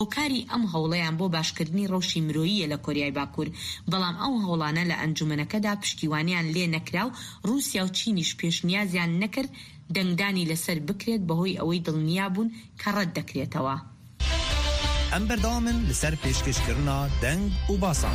کاری ئەم هەوڵەیان بۆ باشکردنی ڕەوشی مرۆییە لە کۆریای باکوور، بەڵام ئەو هەوڵانە لە ئەنجومەنەکەدا پشتیوانیان لێ نەکرا و رووسیا و چینیش پێشنیازیان نەکرد دەنگدانی لەسەر بکرێت بەهۆی ئەوەی دڵنیا بوون کە ڕەت دەکرێتەوە. ئەم بەردەوامن لەسەر پێشکەشکردنا دەنگ و باسان.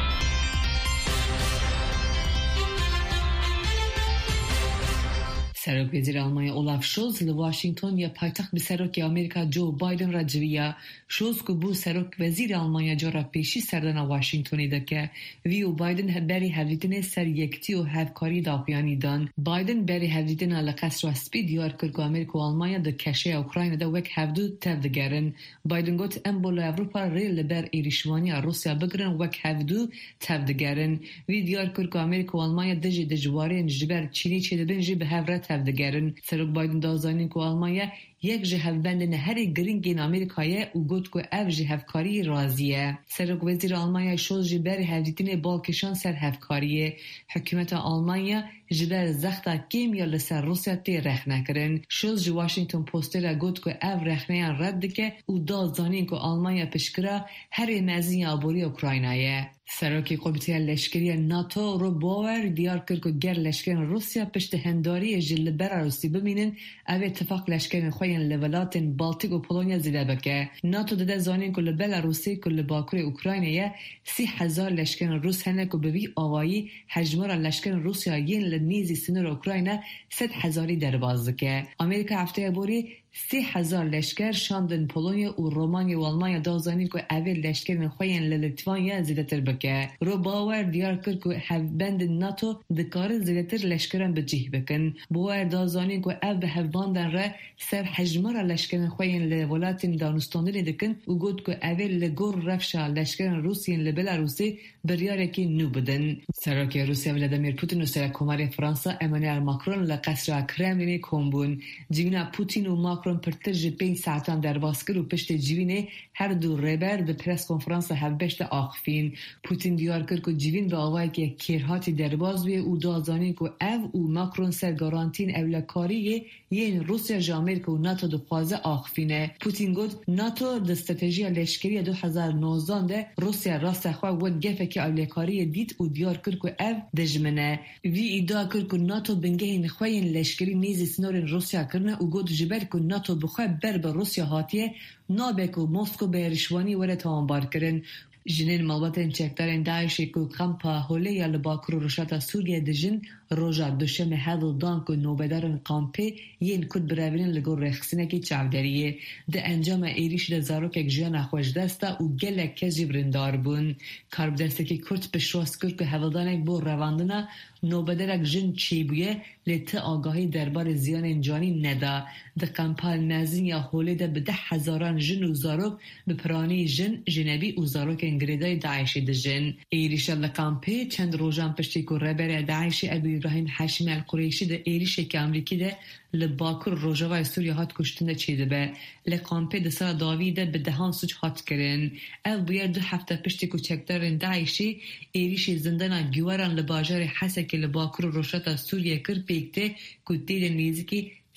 سەرۆک وەزیر ئەڵمانیا ئۆلاف شۆلز لە واشنگتن یا پایتەخت بە سەرۆکی ئەمریکا جو بایدن ڕەجویە. شۆلز کە بوو سەرۆک وەزیر ئەڵمانیا جۆرە پێشی سەردەنا واشنگتنی دەکە. وی و بایدن بەری هەڤلیتنê سەر یەکتی و هەڤکاری داخویانی دان. بایدن بەری هەڤلیتنا لە قەسرا سپی دیار کرد و ئەمریکا و ئەڵمانیا دە کەشەیە ئوکراینەدا وەک هەڤدوو تەv دەگەرن. بایدن گوت ئەم بۆ لە ئەڤروپا رێ لەبەر ئێریشتوانیە رووسیا بگرن وەک هەڤدوو تەv دەگەرن. وی دیار کرد و ئەمریکا و ئەڵمانیا دژی دژوارین ji ber چینی چێدەبن jî bi hev re tev digerin. سەرۆک بایدن دازانین ku ئەڵمانیا یەک ji hevbendên herî giringên Amerîkayê û got ku ev ji hevkariyê razî ye. Serok Wezîr Almanya Scholz ji ber hevdîtinê balkêşan ser hevkariyê. Hikûmeta Almanya ji ber zexta kêm ya li ser Rûsya tê rexnekirin. Scholz ji Washington Postê re got ku ev rexneyan red dike û dazanîn ku Almanya piştgira herê mezin ya aborî Ukraynayê. Serokê Komîteya Leşkeriya NATO Robower diyar kir ku ger leşkerên Rûsya piştî hendariyê ji li Belarusê bimînin ev ê tifaq leşkerên xwe yên li welatên Baltîk û Polonya zêde bike. NATO dide zanîn ku li Belarusê ku li bakurê Ukraynayê 30,000 leşkerên Rûs hene ku bi vî awayî hejmara leşkerên Rûsya yên li nêzî sînora Ukrayna 100,000 derbas dike. Amerîka hefteya borî 3,000 leşker şandin Polonya û Romanya û Almanya dazanîn ku ev ê leşkerên xwe yên li Litvanya zêdetir bike. Robower diyar kir ku hevbendên NATO dikarin zêdetir leşkeran bi cih bikin. Bower dazanîn ku ev bi hevbandan re ser hejmara leşkerên xwe yên li welatên danûstandanê dikin û got ku ev ê li gor rewşa leşkerên Rûsyên li Belarusê biryarekî nû bidin. Serokê Rûsya Vladimir Putin û Serokkomarê Fransa Emmanuel Macron li qesra Kremlinê kom bûn. Civîna Putin û Macron pirtir ji 5 saetan derbas kir û piştî civînê her du rêber di preskonferansa hevbeşte axivîn. Putin diyar kir ku civîn bi awayekî kêrhatî derbas bûye û dazanîn ku ev û Macron ser garantîn ewlekariyê yên Rûsya ji Amerîka û NATO dixwaze axivîne. Putin got NATO di stratejiya leşkeriya 2019 de Rûsya rasta xwe wek gefekî ewlekariyê dît û diyar kir ku ev dijmin e. Vî îdia kir ku NATO bingehên xwe yên leşkerî nêzî sînorên Rûsya kirine û got ji ber ku NATO bi xwe ber bi Rûsya hatiye nabe ku Moskw bi êrişwanî were tawanbar kirin. Jinên malbatên çekdarên Daişê ku kampa Holê ya li Bakur û Rojhata Sûriye dijin roja duşemê hewl dan ku nûbedarên kampê yên Kurd birevînin li gor rêxistinekî çavderiyê. Di encama êrişî de zarokek jiyana xwe ji dest da û gelek kes jî birîndar bûn. Karbidestekî Kurd piştrast kir ku hevldanek bo revandina nûbedarek jin çêbûye lê ti agahî derbarê ziyanên canî neda. Di kampa Nezin ya Holê de bi 10,000 jin û zarok bi piranî jin, jinebî û zarokên girêdayê Daişê dijin. Êrişa li kampê çend rojan piştî ku reberê Daişê Ebu İbrahim Haşimi El Qureyşî de êrişekî Amerîkî de li Bakur Rojavayê Sûriya hat kuştin de çêdibe. Li kampê di sala dawî de bi dehan suç hat kirin. Ev bûye 2 hefte piştî ku çekdarên Daişê êrişê zindana Güweran li bajarê Hesekê li Bakur û Rojhata Sûriye kir pêktê ku tê de nêzîkî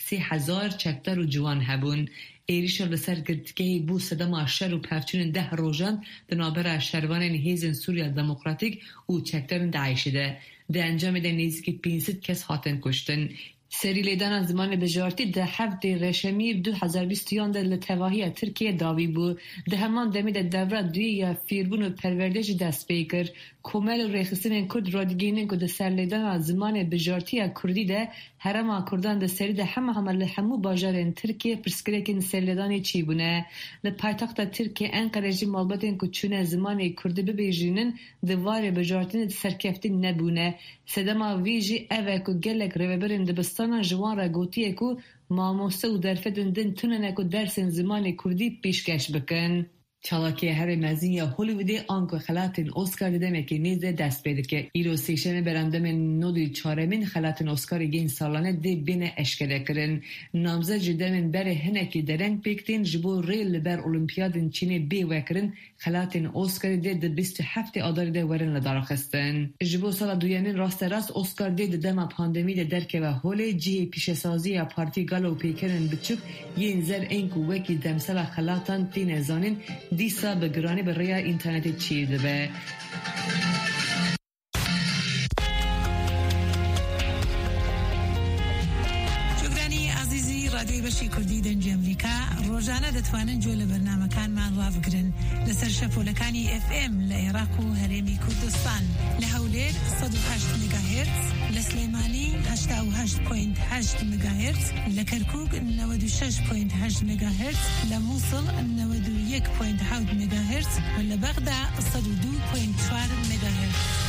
3,000 çekdar û ciwan hebûn. Êrişa li ser girtikeyê bû sedema şer û pevçûnên 10 rojan di navbera şervanên hêzên Sûriya Demokratîk û çekdarên Daişê de. Di encamê de nêzîkî 500 kes hatin kuştin. Serî lêdana zimanê bijartî di heftê reşemî 2020 de li tevahiya Tirkiye dawî bû. Di heman demê de devra duyê ya fêrbûn û perwerdê jî dest pê kir. Komel û rêxistinên Kurd radigihînin ku di serlêdana zimanê bijartiya Kurdî de Herema Kurdan di serî de hema li hemû bajarên Tirkiye pirsgirêkên serlêdanê çîbûne. Li paytexta Tirkiye Enqere jî malbatên ku çûne zimanê Kurdî bibêjînin di varê bijartinê serkeftî nebûne. Sedema vî jî ev e ku gelek rêveberên dibistana ji wan re gotiye ku mamoste û derfetên din tunene ku dersên zimanê Kurdî pêşkeş bikin. Çalakê herê mezin ya Hollywoodê anku xelatên Oscar di demekê nêzê dest pê dike. Îro sêşemê berendamên nodî çaremîn xelatên Oscarê yên salane dê bêne eşkere kirin. Namzet ji demên berê hinekî dereng pêktên ji bo rê li ber Olimpiyadên Çînê bê vekirin xelatên Oscarê dê di 27 adarê de werin li daraxistin. Ji bo sala duyemîn rasterast Oscar dê di dema pandemî de derkeve Holê cihê pîşesaziya Partî Galo û pêkerên biçûk yên zer ên ku wekî demsala xelatan tê nezanin دیسا به گرانی برای اینترنت چی دبه. رادیوی بەشی کوردی دەنگی ئەمریکا ڕۆژانە دەتوانن گوێ لە بەرنامەکانمان ڕابگرن لەسەر شەپۆلەکانی FM لە عێراق و هەرێمی کوردستان لە هەولێر 108 مگاهرتز، لە سلێمانی 88.8 مگاهرتز، لە کەرکووک 96.8 مگاهرتز، لە مووسڵ 91.7 مگاهرتز و لە بەغدا 102.4 مگاهرتز.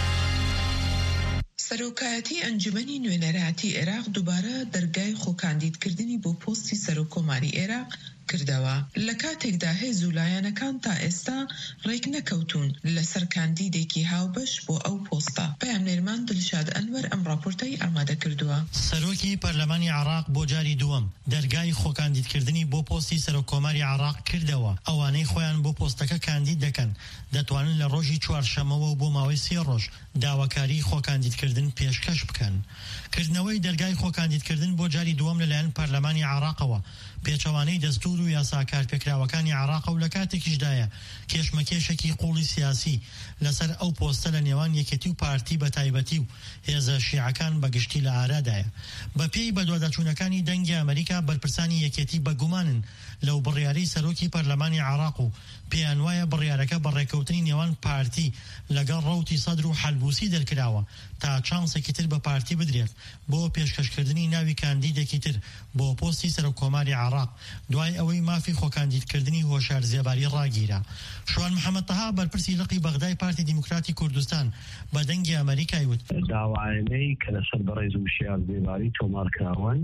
سەرۆکایەتی ئەنجومەنی نوێنەرایەتی عێراق دووبارە دەرگای خۆکاندیدکردنی بۆ پۆستی سەرۆکۆماری عێراق کردەوە. لە کاتێکدا هێز و لایەنەکان تا ئێستا ڕێک نەکەوتون لەسەر کاندیدێکی هاوبەش بۆ ئەو پۆستە. پەیامنێرمان دڵشاد ئەنوەر ئەم ڕاپۆرتەی ئامادە کردووە. سەرۆکی پەرلەمانی عێراق بۆ جاری دووەم دەرگای خۆکاندیدکردنی بۆ پۆستی سەرۆکۆماری عێراق کردەوە. ئەوانەی خۆیان بۆ پۆستەکە کاندید دەکەن دەتوانن لە ڕۆژی چوارشەمەوە و بۆ ماوەی 3 ڕۆژ داواکاری خۆکاندیدکردن پێشکەش بکەن. کردنەوەی دەرگای خۆکاندیدکردن بۆ جاری دووەم لەلایەن پەرلەمانی عێراقەوە پێچەوانەی دەستور و یاساکار پێکراوەکانی عێراق و لە کاتێکیشدایە کێشمەکێشێکی قوڵی سیاسی لەسەر ئەو پۆستە لە نێوان یەکێتی و پارتی بە تایبەتی و هێزە شیعەکان بەگشتی لە ئارادایە. بەپێی بەدواداچوونەکانی دەنگی ئەمریکا بەرپرسانی یەکێتی بەگومانن لەو بڕیارەی سەرۆکی پەرلەمانی عێراق و پێیان وایە بڕیارەکە بەڕێکەوتنی نێوان پارتی لەگەڵ ڕەوتی سەدر و حەلبوسی دەرکراوە تا چانسێکی تر بە پارتی بدرێت بۆ پێشکەشکردنی ناوی کاندیدێکی تر بۆ پۆستی سەرۆکۆماری عێراق دوای ئەوەی مافی خۆکاندیدکردنی هۆشار زێباری ڕاگیرا. شوان محەممەد تەها بەرپرسی لقی بەغدای پارتی دیموکراتی کوردستان بە دەنگی ئەمریکای وت داوایانەی کە لەسەر بەڕێز وشیار زێباری تۆمارکراون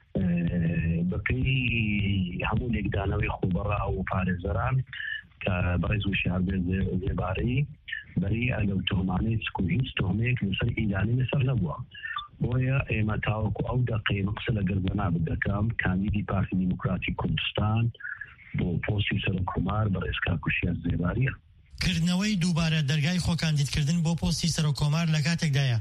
بەپێی هەموو لێکدانەوەی خوبەڕا و پارێزەران کە بەڕێز وشیار زێباری بەری ئەلەو تۆمانەی چکو هیچ تۆمەیەک لەسەر ئیدانی لەسەر نەبووە. بۆیە ئێمە تاوەکو ئەو دەقەی قسە لەگەڵ جەناب دەکەم کاندیدی پارتی دیموکراتی کوردستان بۆ پۆستی سەرۆکۆمار بەڕێز کاکوشیار زێباریە. کردنەوەی دووبارە دەرگای خۆکاندیدکردن بۆ پۆستی سەرۆکۆمار لە کاتێکدایە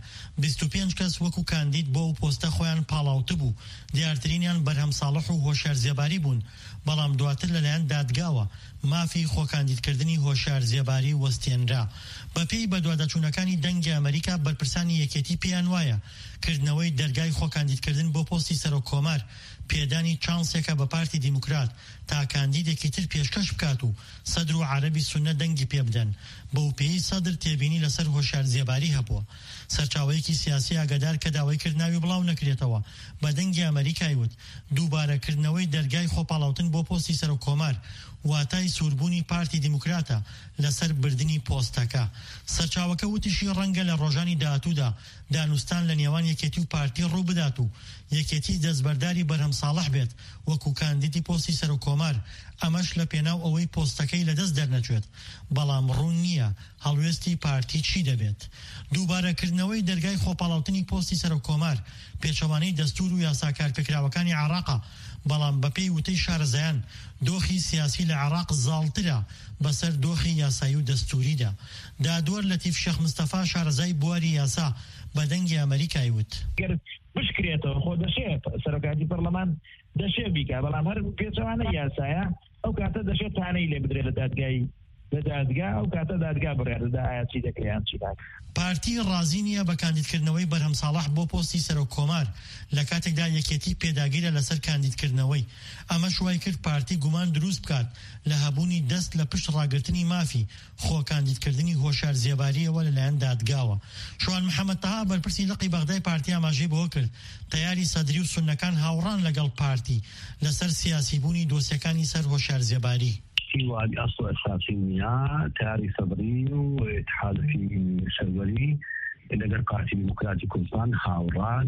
25 کەس وەکو کاندید بۆ ئەو پۆستە خۆیان پاڵاوتە بوو دیارترینیان بەرهەم ساڵح و هۆشار زێباری بوون بەڵام دواتر لەلایەن دادگاوە مافی خۆکاندیدکردنی هۆشار زێباری وەستێنرا. بەپێی بەدواداچوونەکانی دەنگی ئەمریکا بەرپرسانی یەکێتی پێیان وایە کردنەوەی دەرگای خۆکاندیدکردن بۆ پۆستی سەرۆکۆمار پێدانی چانسێکە بە پارتی دیموکرات تا کاندیدێکی تر پێشکەش بکات و سەدر و عەرەبی سوننە دەنگی پێ بدەن. بەو پێی سەدر تێبینی لەسەر هۆشار زێباری هەبووە. سەرچاوەیەکی سیاسی ئاگادار کە داوای کردناوی بڵاو نەکرێتەوە بە دەنگی ئەمریکای وت دووبارەکردنەوەی دەرگای خۆپاڵاوتن بۆ پۆستی سەرۆکۆمار واتای سووربوونی پارتی دیموکراتە لەسەر بردننی پۆستەکە. سەرچاوەکە وتیشی ڕەنگە لە ڕۆژانی داهاتوودا دانوستان لە نێوان یەکێتی و پارتی ڕوو بدات و یەکێتی دەستبەرداری بەرهەم ساڵح بێت وەکو کاندیدی پۆستی سەرۆکۆمار ئەمەش لە پێناو ئەوەی پۆستەکەی لەدەست دەرنەچێت بەڵام ڕوون نییە هەڵوێستی پارتی چی دەبێت. دووبارەکردنەوەی دەرگای خۆپاڵاوتنی پۆستی سەرۆکۆمار پێچەوانەی دەستور و یاساکار پێکراوەکانی عێراقە بەڵام بەپێی وتەی شارەزایان دۆخی سیاسی لە عێراق زاڵترە بەسەر دۆخی یاسایی و دەستوریدا. دادوەر لەتیف شێخ مستەفا شارەزای بواری یاسا بە دەنگی ئەمریکای وت بشکرێتەوە خۆ دەشێت سەرۆکاتی پەرلەمان دەشێت بیکە بەڵام هەر پێچەوانە یاسایە ئەو کاتە دەشێت تانەی لێ بدرێت لە دادگای لە دادگا ئەو کاتە دادگا بڕێدەدا ئایا چی دەکەیان چی ناکە. پارتی ڕازی نییە بە کاندیدکردنەوەی بەرهەم ساڵح بۆ پۆستی سەرۆکۆمار لە کاتێکدا یەکێتی پێداگیرە لەسەر کاندیدکردنەوەی. ئەمە شوای کرد پارتی گومان دروست بکات لە هەبوونی دەست لە پشت ڕاگرتنی مافی خۆ کاندیدکردنی هۆشار زێباریەوە لەلایەن دادگاوە. شوان محەممەد تەها بەرپرسی لقی بەغدای پارتی ئاماژەی بۆ کرد تەیاری سەدری و سوننەکان هاوڕان لەگەڵ پارتی لەسەر سیاسی بوونی دۆسیەکانی سەر هۆشار زێباری. وادي أصل أساسي وياه تاري صبري وتحالفي سروري لقر قاتل ديمقراطي كردستان هاوران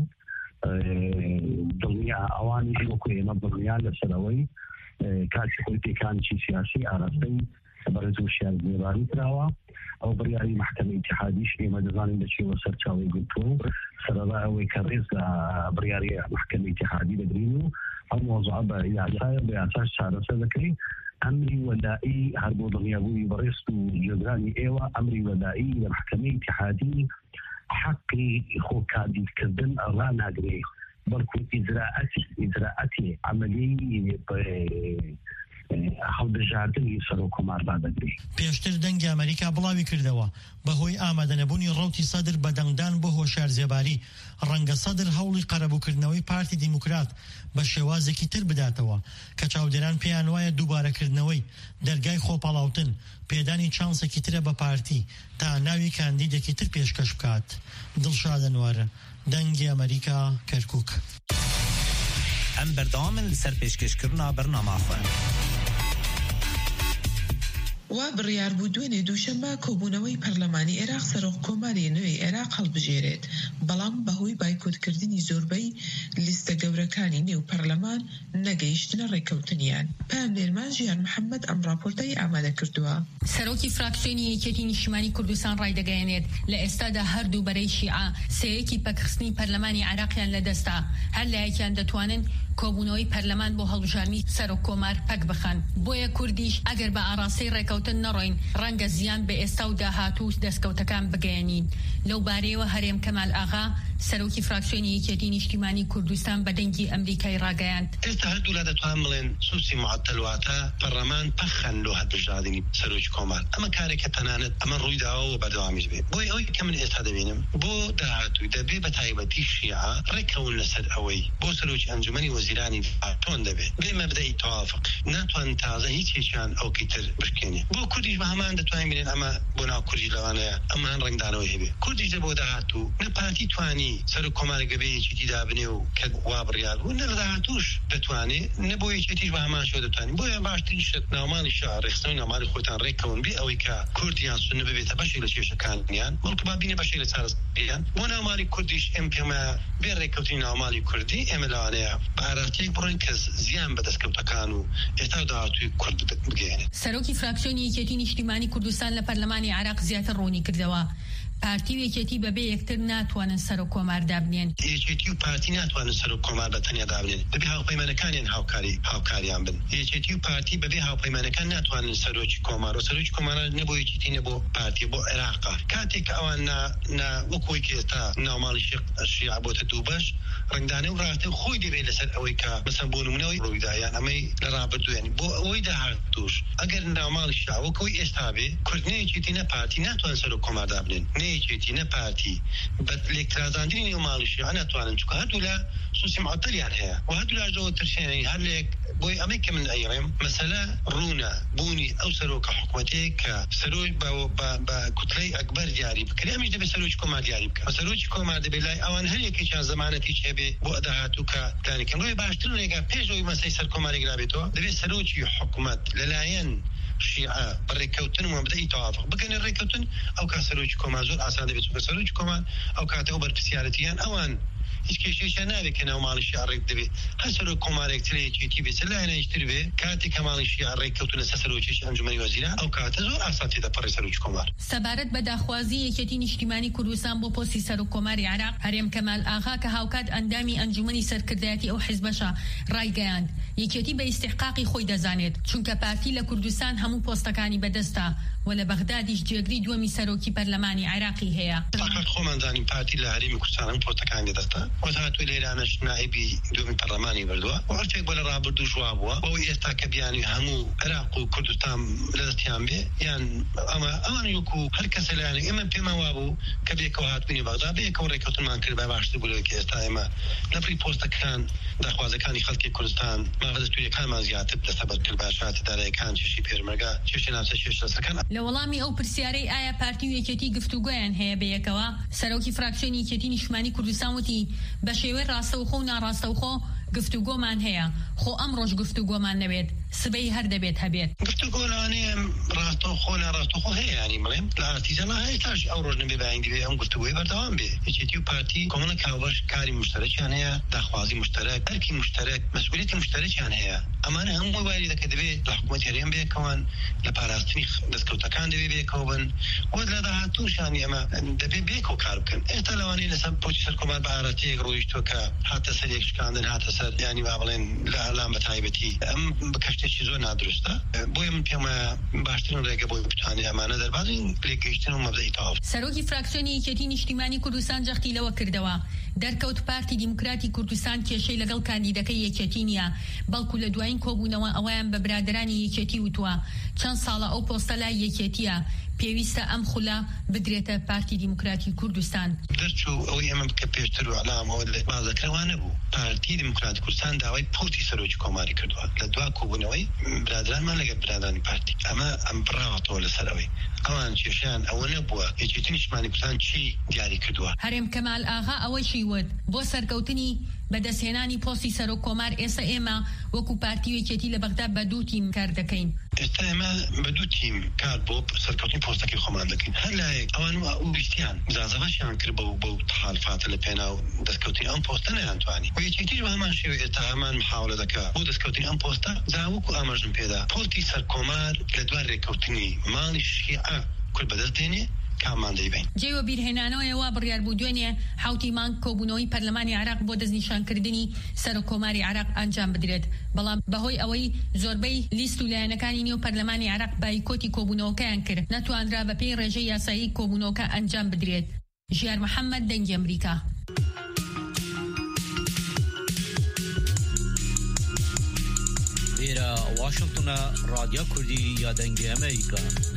ضمنيا أواني وكوينة ضمنيا لسلوي كاتي قلتي كان شي سياسي أرسي برزو الشيء زيباري تراوا أو برياري محكمة اتحادي شيء مدزاني لشي وسر شاوي قلتو سرلا ويكرز برياري محكمة اتحادي لدرينو أو موضوع بأساس شارسة ذكري أمري ولائي هربو ضغيابوي بريستو جدراني إيوة أمري ولائي لمحكمة اتحادي حقي خو كادي كردن أغا ناقري بلكو إجراءاتي عملي هەڵبژاردننی سەرۆکۆمار دادەگرێت. پێشتر دەنگی ئەمریکا بڵاوی کردەوە بەهۆی ئامادەنەبوونی ڕەوتی سەدر بە دەنگدان بۆ هۆشیارزێباری ڕەنگە سەدر هەوڵی قەرەبووکردنەوەی پارتی دیموکرات بە شێوازێکی تر بداتەوە کە چاودێران پێیان وایە دووبارەکردنەوەی دەرگای خۆپەڵاوتن پێدانی چانسێکی ترە بە پارتی تا ناوی کاندیدێکی تر پێشکەش بکات. دڵشاد ئەنوەر، دەنگی ئەمریکا، کەرکووک. ئەم بەردەوامن لەسەر پێشکەشکردنا بەرنامەخۆ. وا بڕیار بوو دوێنێ دووشەمە کۆبوونەوەی پەرلەمانی عێراق سەرۆک کۆماری نوێی عێراق هەڵبژێرێت، بەڵام بەهۆی بایکۆتکردنی زۆربەی لیستە گەورەکانی نێو پەرلەمان نەگەیشتنە ڕێکەوتنیان. پامێرمان ژیان محەممەد ئەم راپۆرتەی ئامادە کردووە. سەرۆکی فراکسیۆنی یەکێتی نیشتیمانی کوردستان ڕایدەگەیەنێت لە ئێستادا هەردوو بەرەی شیعە سەیەکی پەکخستنی پەرلەمانی عێراقیان لەدەستا، هەر لایەکیان دەتوانن کۆبوونەوەی پەرلەمان بۆ هەڵبژاردننی سەرۆک کۆمار پەک بخەن. بۆیە کوردیش ئەگەر بە ئاڕاستەی ڕێکەوتن نەڕۆین ڕەنگە زیان بە ئێستا و داهاتوو دەستکەوتەکان بگەیەنین. لەو بارەیەوە هەرێم کەمال ئاغا سەرۆکی فراکسیۆنی یەکێتی نیشتیمانی کوردستان بە دەنگی ئەمریکای ڕاگەیاند. ئێستا هەردوو لا دەتوان بڵێن سوسی معتەلواتە پەرلەمان پەخەن لۆ هەڵبژاردننی سەرۆکی کۆمار. ئەمە کارێکە تەنانەت ئەمە ڕوویداوە و بەردەوامیش بێت. بۆی ئەوەی کە من ئێستا دەبینم بۆ داهاتوو دەبێ بە تایبەتی شیعە ڕێکەون لەسەر ئەوەی بۆ سەرۆکی ئەنجومەنی وەزیرانی تۆن دەبێت بێ مەبدەی تەوافق ناتوان تازە هیچ هیچیان ئەوکی تر بشکێنێ. بۆ کوردیش بە هەمان دەتوانین بڵێن ئەمە بۆ ناو کوردی لەوانەیە ئەمان ڕنگدانەوەی هەبێ. کوردیش دە بۆ داهاتوو نە پارتی توانی سەرۆک کۆمارێک بێ یەکێتی دابنێ و کە وا بڕیار بوو نە داهاتووش دەتوانێت نە بۆ یەکێتیش بە هەمان شێوە دەتوانین. بۆیە باشترین شت ناوماڵی شیعە ڕێخستنەوەی ناوماڵی خۆتان ڕێکەون بێ ئەوەی کە کوردیان سونە ببێتە بەشێک لە کێشەکانیان بەڵکو با بینێ بەشێک لە چارەسەریان. بۆ ناوماڵی کوردیش ئێمە پێمە بێ ڕێکەوتنی ناوماڵی کوردی ئێمە لەوانەیە بە ئاراستەیەک بڕۆین کە زیان بە دەستکەوتەکان و ئێستا داهاتووی کورد بگەێنێت. سەرۆکی فراکسیۆنی یەکێتی نیشتیمانی کوردستان لە پەرلەمانی عێراق زیاتر ڕوونی کردەوە پارتی و یەکێتی بەبێ یەکتر ناتوانن سەرۆک کۆمار دابنێن. یەکێتی و پارتی ناتوانن سەرۆک کۆمار بە تەنیا دابنێن بەبێ هاوپەیمانەکانیان هاوکاریان بن. یەکێتی و پارتی بەبێ هاوپەیمانەکان ناتوانن سەرۆکی کۆمار و سەرۆکی کۆمار نەبۆ یەکێتی نەبۆ پارتی بۆ عێراقا. کاتێک ئەوان وەکۆی کە ئێستا ناوماڵی شیعە بۆتە دوو بەش ڕنگدانە و ڕاستە خۆی دەبێت لەسەر ئەوەی کە مەسەن بۆ نمونەوەی ڕوویدایان ئەمەی لە ڕابردوێن بۆ ئەوەی داهاتووش ئەگەر ناوماڵی شیعە وەکۆی ئێستا بێ کورد نەیەکێتی نە پارتی ناتوانن سەرۆک کۆمار دابنێن نەیەکێتی نە پارتی بە لێکترازاندنی نێوماڵی شیعە ناتوانن چونکە هەردوو لە سوسی معتەلیان هەیە و هەردوو لە ئەژەوە ترشێنەی هەر لێک. بۆی ئەمەی کە من ئەیڕێم مەسەلە ڕوونە بوونی ئەو سەرۆکە حکوومەتەیە کە سەرۆی بە کوتلەی ئەکبەر دیاری بکرێ ئەمیش دەبێت سەرۆکی کۆمار دیاری بکە. سەرۆکی کۆمار دەبێت لای ئەوان هەر یەکێکیان زەمانەتی هەبێ بۆ داهاتوو کە دانیکەن. ڕۆی باشتر ڕێگا پێشەوەی مەسەی سەر کۆمارێک رابێتەوە دەبێت سەرۆکی حکوومەت لەلایەن شیعە بەڕێکەوتن و مەبدەی تەوافق بگەنە ڕێکەوتن ئەو کات سەرۆکی کۆمار زۆر ئاسان دەبێت چونکە سەرۆکی کۆمار ئەو کاتەوە بەرپرسیارەتیان ئەوان هیچ کێشەیەکیان نابێت کە ناوماڵی شیعە ڕێک دەبێت هەر سەرۆک کۆمارێک تر یەکێتی بێت لایەنەیشتر بێ کاتێک کە ماڵی شیعە ڕێککەوتن لەسەر سەرۆکیی ئەنجومەنی وەزیران ئەو کاتە زۆر ئاسان تێدەپەڕێ سەرۆکی کۆمار. سەبارەت بە داخوازی یەکێتی نیشتیمانی کوردستان بۆ پۆستی سەرۆک کۆماری عێراق هەرێم کەمال ئاغا کە هاوکات ئەندامی ئەنجومەنی سەرکردایەتی ئەو حیزبەشە ڕایگەیاند یەکێتی بە ئیستحقاقی خۆی دەزانێت چونکە پارتی لە کوردستان هەموو پۆستەکانی بەدەستە و لە بەغدادیش جێگری دووەمی سەرۆکی پەرلەمانی عێراقی هەیە. فقط خۆمان زانین پارتی لە هەرێمی کوردستان هەموو پۆستەکانی دەدەستە وەزارەتی لێرانەش نائبی دووەمی پەرلەمانی بردووە و هەرچێک بۆ لە ڕابردوو ژوا بووە بۆی ئێستا کە بیانی هەموو عێراق و کوردستان لەدەستیان بێ یان ئەوان وەکو هەر کەسە لایەنێک ئێمە پێمان وابوو کە بێکەوە هاتبوونی بەغدا بێکەوە ڕێکەوتنمان کرد بە باشتر بوو کە ئێستا ئێمە لەبری پۆستەکان داخوازەکانی خەڵکی کوردستان ماغەدەستوریەکانمان زیاتر دەستەبەر کرد باشات دارایەکان چێشی پێرمەرگا چێشی ناوچە کێشەسەکان. لە وەڵامی ئەو پرسیارەی ئایا پارتی و یەکێتی گفتوگۆیان هەیە بەیەکەوە سەرۆکی فراکسیۆنی یەکێتی نیشتیمانی کوردستان وتی بە شێوەی ڕاستەوخۆ و ناڕاستەوخۆ گفتوگۆمان هەیە خۆ ئەم ڕۆژ گفتوگۆمان نەوێت سبەی هەر دەبێت هەبێت. گفتوگۆ لەوانەیە ڕاستەوخۆ ناڕاستەوخۆ هەیە ینی بڵێم لە ئارتیزەما هەیە تاش ئەو ڕۆژ نەبێ بەیان دەبێت ئەم گفتوگۆی بەردەوام بێ. یەکێتی و پارتی کۆمەڵە کاوبەش کاری مشتەرەکیان هەیە داخوازی مشتەرەک ئەرکی مشتەرەک مەسئولیەتی مشتەرەکیان هەیە ئەمانە هەموو واری دەکە دەبێت لە حکوومەت هەرێم بێکەوەن لە پاراستنی دەستکەوتەکان دەبێت بێکەوە بن و لە داهاتووشانی ئەمە دەبێت بێکەوە کار بکەن. ئێستا لەوانەیە لەسەر پۆستی سەر کۆمار بە ئارەتەیەک ڕۆیشتووە کە هاتە سەر یەک شکاندن هاتە سەر ینی با بڵێن لە ئەلام بە تایبەتی ئەم بە کەشتێکی زۆر نادروستە. بۆیە من پێمە باشترین ڕێگە ڕێگە بۆ بتوانێت ئەمانە دەربازین لێگەیشتن و مەبدەی تەواو. سەرۆکی فراکسیۆنی یەکێتی نیشتیمانی کوردستان جەختی لەوە کردەوە دەرکەوت پارتی دیموکراتی کوردستان کێشەی لەگەڵ کاندیدەکەی یەکێتی نییە، بەڵکو لە دوایین کۆبوونەوە ئەویان بە برادرانی یەکێتی وتووە چەند ساڵە ئەو پۆستە لای یەکێتیە، پێویستە ئەم خولا بدرێتە پارتی دیموکراتی کوردستان. دەرچوو ئەوەی ئەمە بکە پێشتر و عەلامەوە لە بازەکەوانە بوو. پارتی دیموکراتی کوردستان داوای پۆستی سەرۆکی کۆماری کردووە لە دوا کۆبوونەوەی برادرانمان لەگەڵ برادرانی پارتی. ئەم بڕاوەتەوە لەسەر ئەوەی ئەوان کێشیان ئەوە نەبووە یەکێتی نیشتیمانی کوردستان چی دیاری کردووە. هەرێم کەمال ئاغا ئەوەشی وت بۆ سەرکەوتنی بەدەستهێنانی پۆستی سەرۆک کۆمار ئێستا ئێمە وەکو پارتی یەکێتی لە بەغدا بە دوو تیم کار دەکەین. ئێستا ئێمە بە دوو تیم کار بۆ سەرکەوتنی پۆستەکەی خۆمان دەکەین. هەر لایەک ئەوان ویستیان زازەباشیان کرد بە تحالفاتە لە پێناو دەستکەوتنی ئەم پۆستە نەیانتوانی. و یەکێتیش بە هەمان شێوە ئێستا هەمان محاولە دەکات بۆ دەستکەوتنی ئەم پۆستە زاوەکو ئاماژم پێدا پۆستی سەرکۆمار لە دوای ڕێککەوتنی ماڵی شیعە کورد بەدەست دێنێ جێوە بیرهێنانەوەیەوە بڕیار بوو دوێنێ حوتی مانگ کۆبوونەوەی پەرلەمانی عێراق بۆ دەستنیشانکردنی سەرۆک کۆماری عێراق ئەنجام بدرێت، بەڵام بەهۆی ئەوەی زۆربەی لیست و لایەنەکانی نێو پەرلەمانی عێراق بایکۆتی کۆبوونەوەکەیان کرد نەتوانرا بە پێی ڕێژەی یاسایی کۆبوونەوەکە ئەنجام بدرێت. ژیار محەممەد دەنگی ئەمریکا. لێرە واشنگتنە رادیۆ کوردی یا دەنگی ئەمریکا.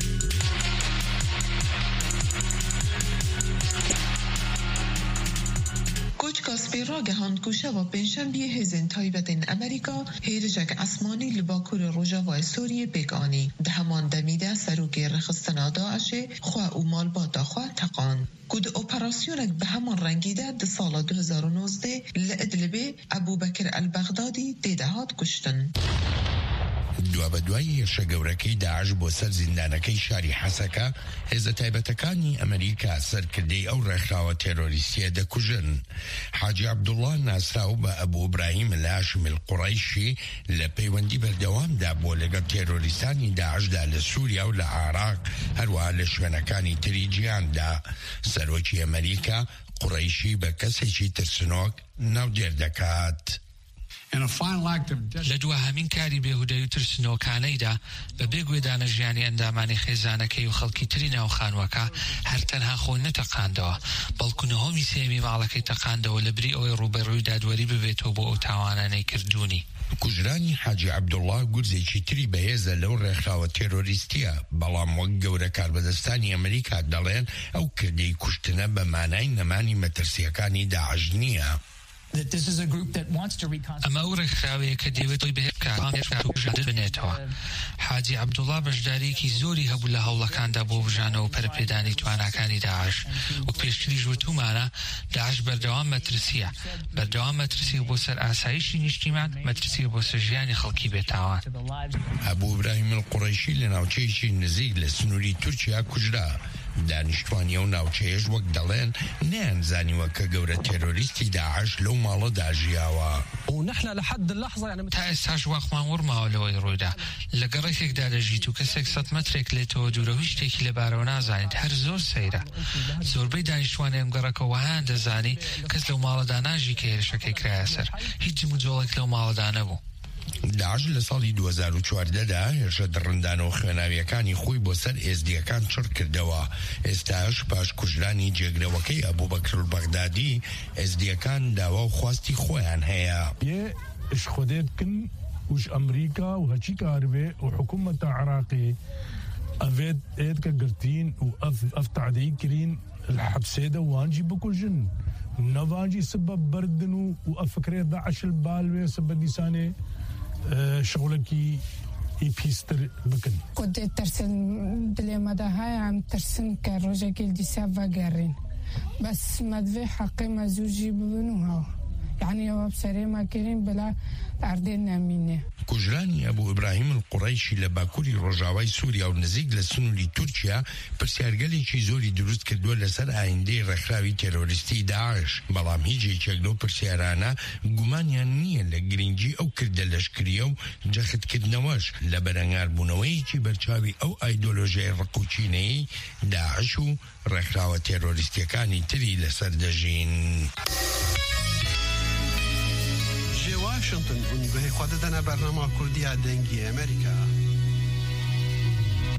کاسپیرا گهاند کوشه و پنجشنبه هزین تایبتین امریکا هیرجک اسمانی لباکور روژاوای سوریه بگانی ده همان دمیده سروگی رخستنا داعشه خواه او مالباتا خواه تقان کود اپراسیونک به همان رنگیده ده سال 2019 لعدلبه ابوبکر البغدادی دیدهات کشتن. دوا بەدوای هێرشە گەورەکەی داعش بۆ سەر زیندانەکەی شاری حەسەکە هێزە تایبەتەکانی ئەمریکا سەرکردەی ئەو ڕێکخراوە تێرۆریستیە دەکوژن. حاجی عەبدوڵڵا ناسراو بە ئەبوو ئیبراهیم الهاشمی القوڕەیشی لە پەیوەندی بەردەوامدا بۆ لەگەڵ تێرۆریستانی داعشدا لە سووریا و لە عێراق هەروەها لە شوێنەکانی تری جیهاندا. سەرۆکی ئەمریکا قوڕەیشی بە کەسێکی ترسنۆک ناودێر دەکات. لە دووهەمین کاری بێهودەی و ترسنۆکانەیدا بە بێگوێدانە ژیانی ئەندامانی خێزانەکەی و خەڵکی تری ناو خانووەکە هەر تەنها خۆی نەتەقاندەوە، بەڵکو نەهۆمی سێمی ماڵەکەی تەقاندەوە لە بری ئەوەی ڕوبەڕووی دادوەری ببێتەوە بۆ ئەو تاوانانەی کردوونی. کوژرانی حاجی عەبدوڵڵا گورزێکی تری بەهێزە لەو ڕێکخراوە تێرۆریستیە، بەڵام وەک گەورە کاربەدەستانی ئەمریکا دەڵێن ئەو کردەی کوشتنە بە مانای نەمانی مەترسیەکانی داعش نییە. ئەمە ئەو ڕێکخراوەیە کە دەیەوێت تۆی بەهێبکات بنێتەوە. حاجی عەبدوڵڵا بەشداریەکی زۆری هەبوو لە هەوڵەکاندا بۆ بژانەوە پەرەپێدانی تواناکانی داعش و پێشتریش وتومانە داعش بەردەوام مەترسیە، بەردەوام مەترسی بۆ سەر ئاسایشی نیشتیمان، مەترسی بۆ سەر ژیانی خەڵکی بێتاوان. ئەبوو ئیبراهیم القوڕەیشی لە ناوچەیەکی نزیک لە سنووری تورکیا کوژرا. دانیشتوانیە و ناوچەیەش وەک دەڵێن نەیانزانیوە کە گەورە تێرۆریستی داعش لەو ماڵەدا ژیاوە. تا ئێستاش واخمان وەرماوە لەوەی ڕوویدا لە گەڕێکێکدا دەژیت و کەسێک 100 مەترێک لێتەوە دوورەوە هیچ شتێکی لەبارەوە نازانیت، هەر زۆر سەیرە. زۆربەی دانیشتوانی ئەم گەڕەکە وەهان دەزانی کەس لەو ماڵەدا ناژی کە هێرشەکەی کرایە سەر، هیچ جموجۆڵێک لەو ماڵەدا نەبوو. داعش لە ساڵی 2014دا هێرشە دڕندانەوە خوێناویەکانی خۆی بۆ سەر ئێزدیەکان چڕ کردەوە. ئێستاش پاش کوژرانی جێگرەوەکەی ئەبوبەکر البەغدادی ئێزدیەکان داوا و خواستی خۆیان هەیە. اش خودێ بکن وش ئەمریکا و هەچی کاربێ و حکوومەتە عێراقی ئەvێت ئێت کە گرتین و ئەف تعدەی کرین الحەبسێدە وانجی بکوژن نەوانجی سبب بردن و ئەفکرێ داعش البالوێ سبب دیسانێ شغلێکی ئیپیستر بکن. خودێ ترسن دلێمەدا هەیە ئەم ترسن کە ڕۆژێکی دیسا ڤەگەڕین بەس مەدوێ حەقی مەزووژی ببن و هەوە یعنی ئەوە بسەرێمە کرین بلا ئاردێ نەمینێ. کوژرانی ئەبوو ئیبراهیم القوڕەیشی لە باکووری ڕۆژاوای سووریا و نزیک لە سنووری تورکیا پرسیارگەلێکی زۆری دروست کردووە لەسەر ئایندەی ڕێکخراوی تێرۆریستی داعش، بەڵام هیچ یەکێک لەو پرسیارانە گومانیان نییە لە گرنگی ئەو کردە لەشکریە و جەختکردنەوەش لە بەرەنگاربوونەوەیەکی بەرچاوی ئەو ئایدۆلۆژیای ڕقوچینەی داعش و ڕێکخراوە تێرۆریستیەکانی تری لەسەر دەژین. واشنطن اونگوهی خود دنه برنامه کردی دنگی امریکا.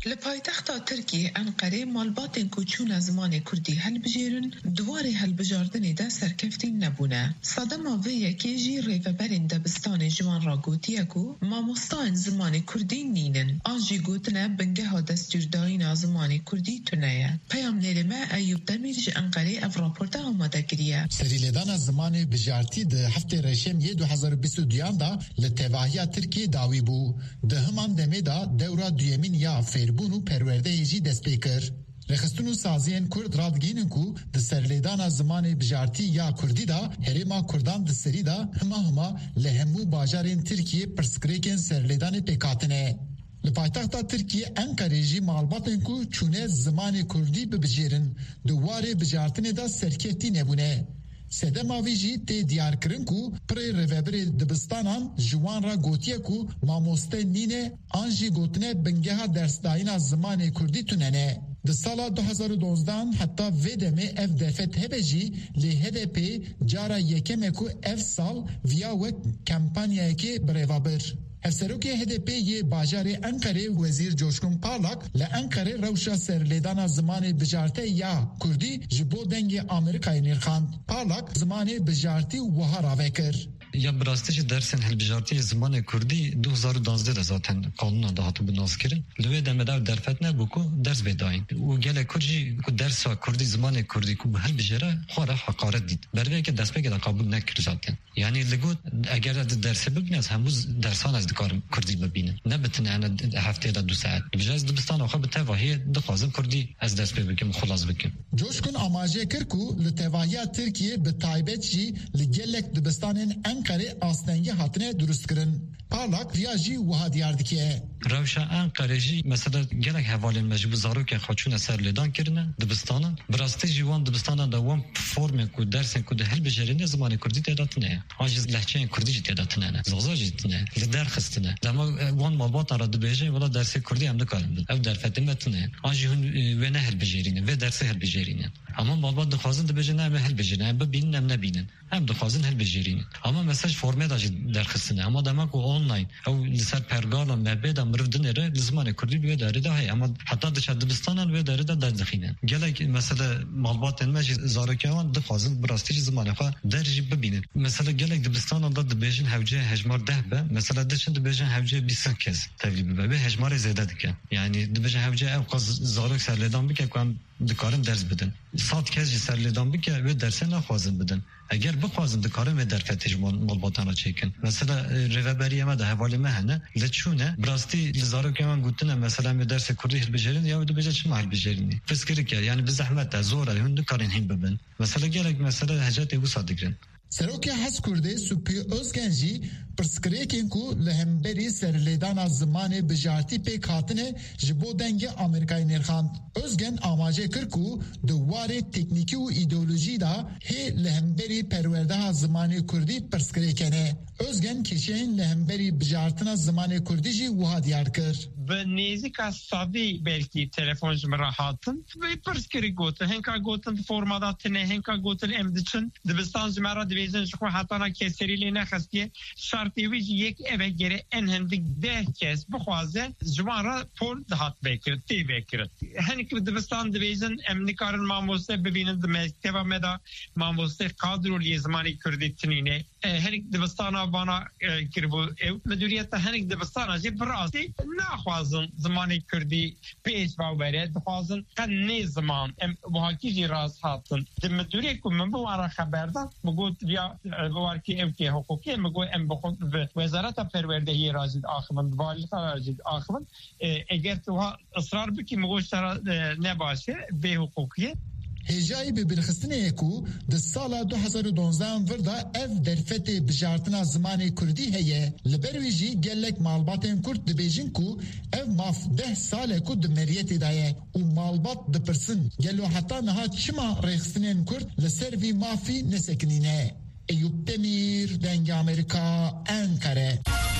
لپایتخت ترکیه انقره مالباتن کوچون زمان کردی هلبجیرن دواره هلبجاردن دا سرکفتی نبونه. صدما و یکیجی ریوبرین دبستان جوان را گوتیه کو ماموستان زمان کردی نینن. آنجی گوتنه بنگه ها دستورداین زمان کردی تنیه. پیام نیرمه ایوب دمیرج انقره اف راپورتا آماده گریه. سریلدان زمان بجارتی ده هفته رشم 2022 دا لتواهی ترکیه داوی بو. ده همان دمه دا دورا دویمین یا فیربون و پرورده هیجی دست پیکر. رخستون و سازین کرد رادگینن کو ده سرلیدان زمان بجارتی یا کردی دا هریما کردان ده سری دا هما لهمو باجارین ترکیه پرسکریکن سرلیدان پیکاتنه. لپایتخت ترکیه انکاریجی معلوماتن کو چونه زمان کردی ببجیرن دواره بجارتنه دا سرکتی نبونه. سدما ویجی تی دیار کرن کو پری ریوبری دبستانان جوان را گوتیه کو ماموسته نینه آنجی گوتنه بنگه درس داینا زمان کردی توننه. د سال 2012 حتی ویدمه اف دفت هبجی لی HDP جارا یکمه کو اف سال ویا وک کمپانیه که بریوابر. افسروکی HDP یه باجار انقره وزیر جوشکون پارلاک لانقره روشا سرلیدان زمان بجارته یا کردی جبو دنگ آمریکای نیرخاند. پارلاک زمان بجارتی وها راوکر. یا براستش درسن هلبجارتی زمان کردی 2012 ده zaten قانون ده هاتو بناس کرن لوی دمدار درفت نبوکو درس بداین و گله کرجی کو درس کردی زمان کردی کو هلبجاره خورا حقارت دید بروی که دست بگه قبول نکرد zaten یعنی لگو اگر درس ببینه از هموز درسان از دکار کردی ببینه نه بتنه انا هفته ده 2 ساعت بجاز دبستان آخه به تواهی دخوازم کردی از دست بگم خلاص بکم جوشکن آماجه کرکو لتواهی ترکیه به تایبت جی لگلک دبستان انقره آستنگی هاتنه درست کرن. پارلاک ریاجی وها دیاردکیه. روشا انقره جی مثلا گلک حوالین مجبور زارو که خواچون سر لیدان کرنه دبستانان. براستی جوان دبستانان دوام فرم کو درسن کو ده هل بجرینه زمان کردی تعدادنه. آجز لهجه کردی جی تعدادنه. زغزاجتنه. لدر خستنه. لما وان مالبات را دبیجه ولا درس کردی هم دکارم. او در فتمتنه. آجی هن و نه هل بجرینه و درس هل بجرینه. اما مالبات دخوازن دبیجه نه هل بجرینه. ببینن هم نبینن. هم دخوازن هل بجرینه. اما مساج فرمه داشت درخستنه. اما دما کو آنلاین او لسر پرگالا مبدا مرودن ره زمان کردی به داره ده اما حتی د دبستانن و داره ده دخینه گلک مثلا مالبات مج زارکیان د فاضل براستیج زمانه خو درجه ببینه مثلا گلک دبستانن د بیژن حوجه هجمار ده به مثلا دشن د بیژن حوجه 20 کس تقریبا به هجمار زیاده دکه یعنی د بیژن حوجه او قز زارک سرلدان بک کوم دکارم درس بدن سات کس سرلدان بک و درس نخوازن بدن اگر بخوازن دکارم و در فتش مالباتان را چیکن مثلا ریوبری ما ده حوالی مهنه لچونه براستی لزارو که من گوتنه مثلا می درس کردی هل بجرین یا دو بجه چما هل بجرینی فسکری که یعنی به زحمت زوره هون دکارین هم ببن مثلا گلک مثلا حاجات او صادقن سروکی حس کرده سوپی اوزگنجی پرسکریکین کو لهمبری سرلیدان زمان بجارتی پیک هاتنه جبو دنگ آمریکای نیرخاند. اوزگن آماجه کرکو دواره تکنیکی و ایدئولوژی دا هی لهمبری پرورده زمان کردی پرسکریکنه. اوزگن کشین لهمبری بجارتنا زمان کردی جی وها دیار کر. به نزدیک سادی بلکی تلفن جمره هاتن و پرسکری گوتن هنگا گوتن فرماداتنه هنگا گوتن امدچن دبستان جمره دویزن شخو حتانا کسری لی نخستیه شرطی ویج یک اوه گره انهندک 10 کس بخوازه جمره پول دهات بکرد تی بکرد هنگ دبستان دویزن امنیکارن ماموسته ببینند مکتبه مدا ماموسته قادرو لی زمانی کردی تنینه هنگ دبستان آبانا کربو مدوریت هنگ دبستان آجی براستی نخوازن زمانی کردی پیش باوره دخوازن قد نی زمان وحاکی جی راز هاتن مدوریت که من بوارا خبردن مگود بیا بوارکی اوکی حقوقی مگود ام بخود وزارت پروردهی رازید آخوان والی رازید آخوان اگر تو اصرار بکی مگود سرا نباشه به حقوقی هجایی به برخستنه کو د سال 2012 وردا اف درفت بجارتنا زمان کردی هیه لبرویجی گلک مالباتن کرد د بیژن کو اف ماف 10 سال کو د مریت دایه او مالبات د پرسن گلو حتا نه چما رخصتنن کرد لسروی مافی نسکنینه ایوب دمیر دنگ امریکا انکره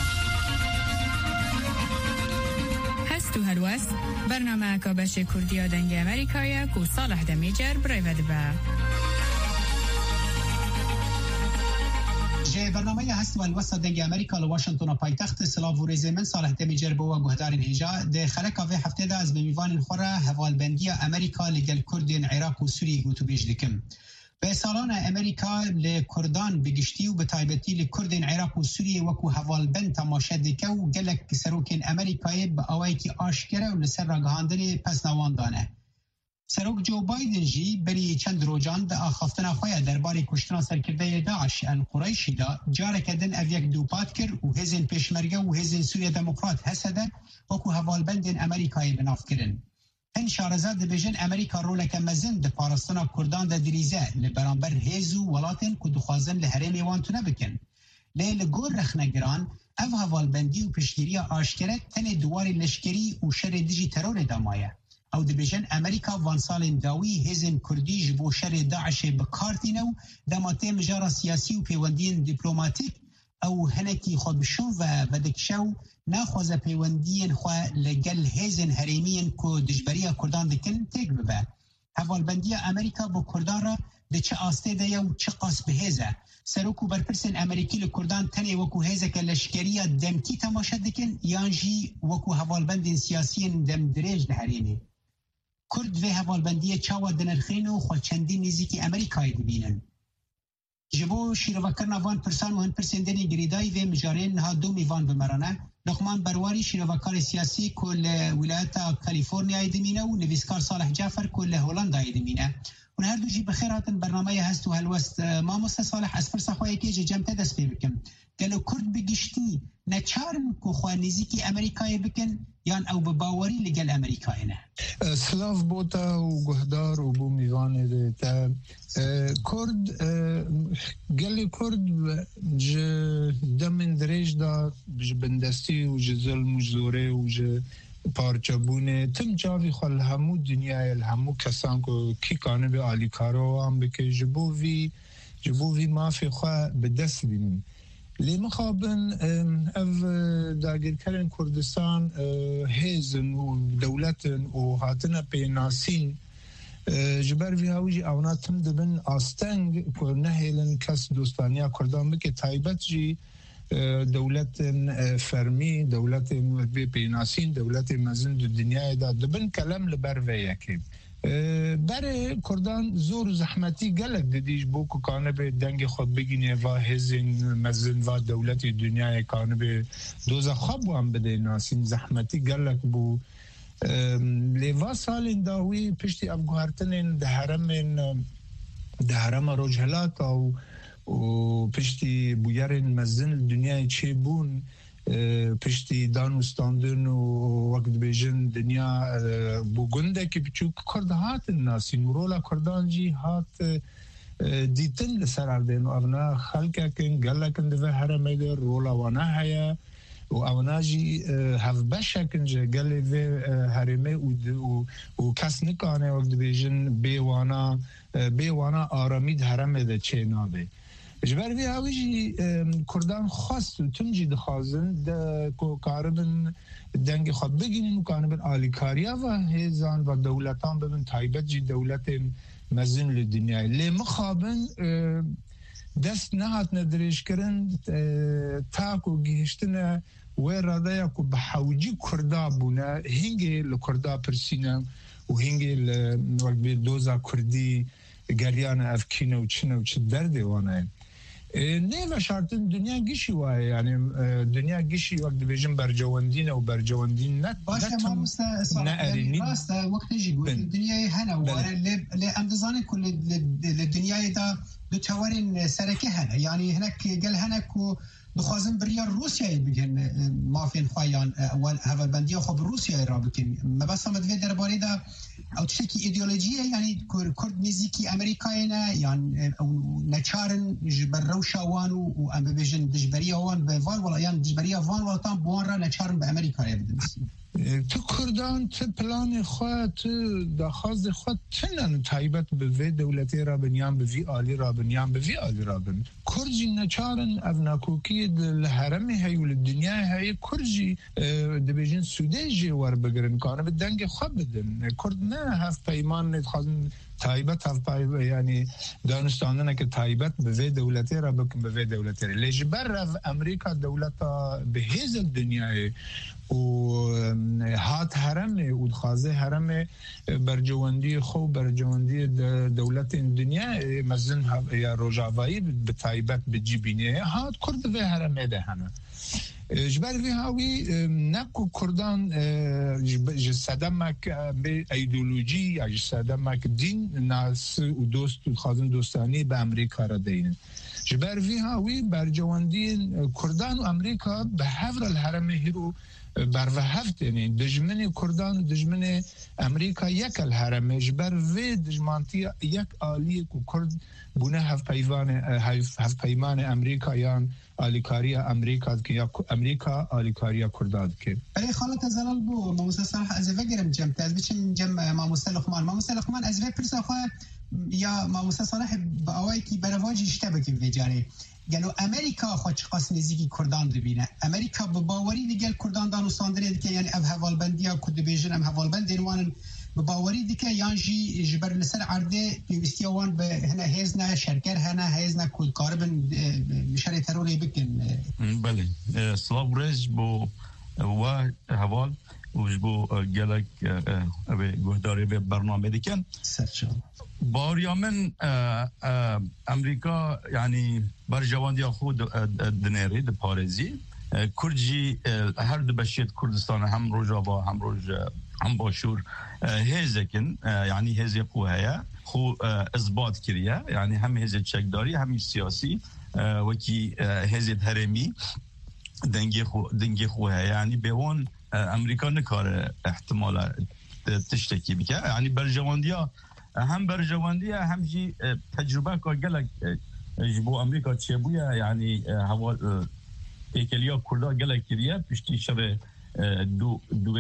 تو هلوس برنامه کابش کردیا دنگ امریکایی کو صالح دمیجر برای ودبه جای برنامه هست و الوسط دنگ امریکا لواشنطن پایتخت سلاو و رزمن صالح دمیجر بو گهدارین هجا ده خلک اوه هفته ده از بمیوان خوره حوالبندی امریکا لگل کردین عراق و سوریه گوتو بیش دکم. به سالان امریکا لکردان بگشتی و به تایبتی لکردین عراق و سوریه وکو حوالبند تماشا دکه و گلک سروکین امریکای به آوائی که آشکره و لسر راگهاندن پس نوان دانه. سروک جو بایدن جی بری چند روجان ده آخافتنا خواه درباره کشتنا سرکرده داعش ان قریشی دا جاره کدن اویک دوپات کر و هزین پیشمرگه و هزین سوریه دموکرات هسده وکو حوالبندین امریکای بناف کرن. هن شارزاد بیجن امریکا رولک مزن ده پارستنا کردان ده دریزه لبرانبر هزو ولاتن که دخوازن لحرمی وانتونه بکن. لیل گور رخنگران او حوالبندی و پشگیری آشکره تن دوار لشکری و شر دیجی ترور دامایه. او دبیجن امریکا وان سال داوی هزن کردی جبو شر داعش بکارتینو دماته مجارا سیاسی و پیوندین دیپلوماتیک او هنکی خود بشون و بدکشو ناخوز پیوندین خواه لگل هزن هریمین که دجبری کردان دکن تک ببه. حوالبندی امریکا با کردان را ده چه آسته ده و چه قاس به هزه. سروکو برپرسن امریکی لکردان تنی وکو هزه که لشکریه دمکی تماشا دکن یانجی وکو حوالبندین سیاسیین دم دریج لحریمی. کرد و حوالبندی چاوا دنرخین و خود چندین نزیکی امریکایی دبینن. جبو شیروکرنا وان پرسان و هن پرسندنی گریدای و مجارین ها دو میوان بمرانه لقمان برواری شیروکار سیاسی کل ولایت کالیفورنیا دمینه و نویسکار صالح جعفر کل هولندا دمینه. و هر دو جی بخیر هاتن برنامه هست و هلوست ما مست صالح از فرصه خواهی که جمعه دست پی بکم. گلو کرد بگشتی نچارن که خواه نزیکی امریکایی بکن یان او بباوری لگل امریکایی نه؟ سلاف بوتا و گهدار و بو میوانه ده تا کرد گلی کرد دمن دریج دا بندستی و ظلم و زوره و پارچبونه تم جاوی خال همو دنیای همو کسان کو کی کانه به علی کارو هم بکه جبوی مافی خواه به دست بینیم لی مخابن او داگر کرن کردستان هیزن و دولتن و هاتنا پیناسین جبر وی هاوجی اونا تم دبن آستنگ که نهیلن کس دوستانیا کردان بکه تایبت جی دولت فرمی دولت پیناسین دولت مزن دو دنیای دا دبن کلم لبر ویکی برای کردان زور زحمتی گلک دیدیش بو که کانه به دنگ خود بگینه و هزین مزن و دولت دنیای کانه به دوزه خواب هم بده ناسین زحمتی گلک بو لیوا سال انداوی پشتی افگوهرتن ده حرم روجهلات و پشتی بویرین مزن دنیای چه بون پشتی دانستاندن و وقت بیجن دنیا بو گنده که بچوک کرد هات ناسی نورولا کردان جی هات دیتن لسر اردین و اونا خلقه کن گله کن دوه حرمه در رولا وانا هیا و اونا جی هف بشه کن جه گله و حرمه و کس نکانه وقت بیجن بیوانا آرامید حرمه در چه نابه جبر وی هاویجی کردان خواست و تنجی دخوازن که کاربن دنگ خود بگینن و کاربن آلیکاریا و هیزان و دولتان ببن تایبت جی دولت مزن لدنیای لی مخابن دست نهات ندریش کرن تاک و گیشتن و رادایا که بحوجی کردا بونه هنگی لکردا پرسینه و هنگی دوزا کردی گریان افکینه و چنه و چه درده وانه نه و شرطن دنیا گیشی وای یعنی دنیا گیشی وقت بیجن برجواندین و برجواندین نت باشه ما مستعصالح راست وقت جيقول الدنيا هنا لأمدزاني كل الدنيا دا دو توارين سركه هنا يعني هناك قال هناك بخوازن بريار روسيا بيجن ما فين خوايان اول هذا بنديه خب روسيا رابطين ما بس ما تفيد درباري دا او تشكي ايديولوجيه يعني كرد نزيكي امريكاينا يعني او نچارن جبرو شاوانو و ام بيجن دجبريه وان بفال ولا يعني دجبريه فان ولا تام بوان را نچارن بامريكا يبدس تو کردان تو پلان خود تو دخواست خود تنن تایبت به وی دولتی را بنیان به وی آلی را بنیان به وی آلی را بن کرجی نچارن افناکوکی الحرم هی و الدنیا هی کرجی دبیجن سوده جی ور بگرن کانه به دنگ خود بدن کرد نه هفت پیمان نتخوازن تایبەت هەڵپای ینی دانستانەکە تایبەت بەvê دەولەتێ را بکن بەvê دەولەتێ لێژبەر ئەمریکا دەولەتە بەهێزە دنیاێ و هات هەرەمێ و دخوازێ هەرەمێ بەرجەوەندی خۆ بەرجەوەندی دەولەتên دنیا مەزن یا ڕۆژاوایی بە تایبەت بجیبینێ هات کورد بەvê هەرەمێ de hene ji ber vê hawî ne ku Kurdan ji sedemek bê eydolojî ya ji sedemek dîn nas û dost û dixwazin dostanî bi Amerîka re deynin ji ber vê hawî bercewendiyên Kurdan û Amerîka bi hev re li herêmê hîro bervehev têne dijminê Kurdan û dijminê Amerîka yek el herêmê ji ber vê dijmantiya yek aliyê ku Kurd bûne hevpeymanê Amerîka yan آلیکاری امریکا که یا امریکا آلیکاری کرد که برای خالت زلال بو ماموسه صالح از وگرم جمع تاز بچم جمع ماموسه لقمان از وی پرسا خو یا ماموسه صالح با اوای کی برواج اشتباکی وجاره گلو امریکا خو چقاس نزدیکی کردان ببینه امریکا به باوری دیگه کردان دانو ساندره که یعنی اف حوالبندیا کد بیژن ام حوالبند وان به باوری دیگه یانجی جبر لسر عرضه پیوستیوان به هنا هزنا شرکر هنا هزنا کد کاربن مشاری تروری بکن بله سلام رز بو و حوال وجبو گلک به گهداری به برنامه دیکن باریامن امریکا یعنی برجواندی خود دنیری د پارزی کرجی هر دو بشیت کردستان هم روجابا هم هم باشور هزکن یعنی هزی قوهیا خو اثبات کریه یعنی هم هزی چکداری هم سیاسی وکی هزی هرمی دنگی قوهیا یعنی بیوان امریکا نکاره احتمال تشتکی بکه یعنی برجواندیا هم برجواندیا هم جی تجربه که گلک جبو امریکا چه بویا یعنی هوا ایکلیا کردا گلک کریه پشتی شب دوه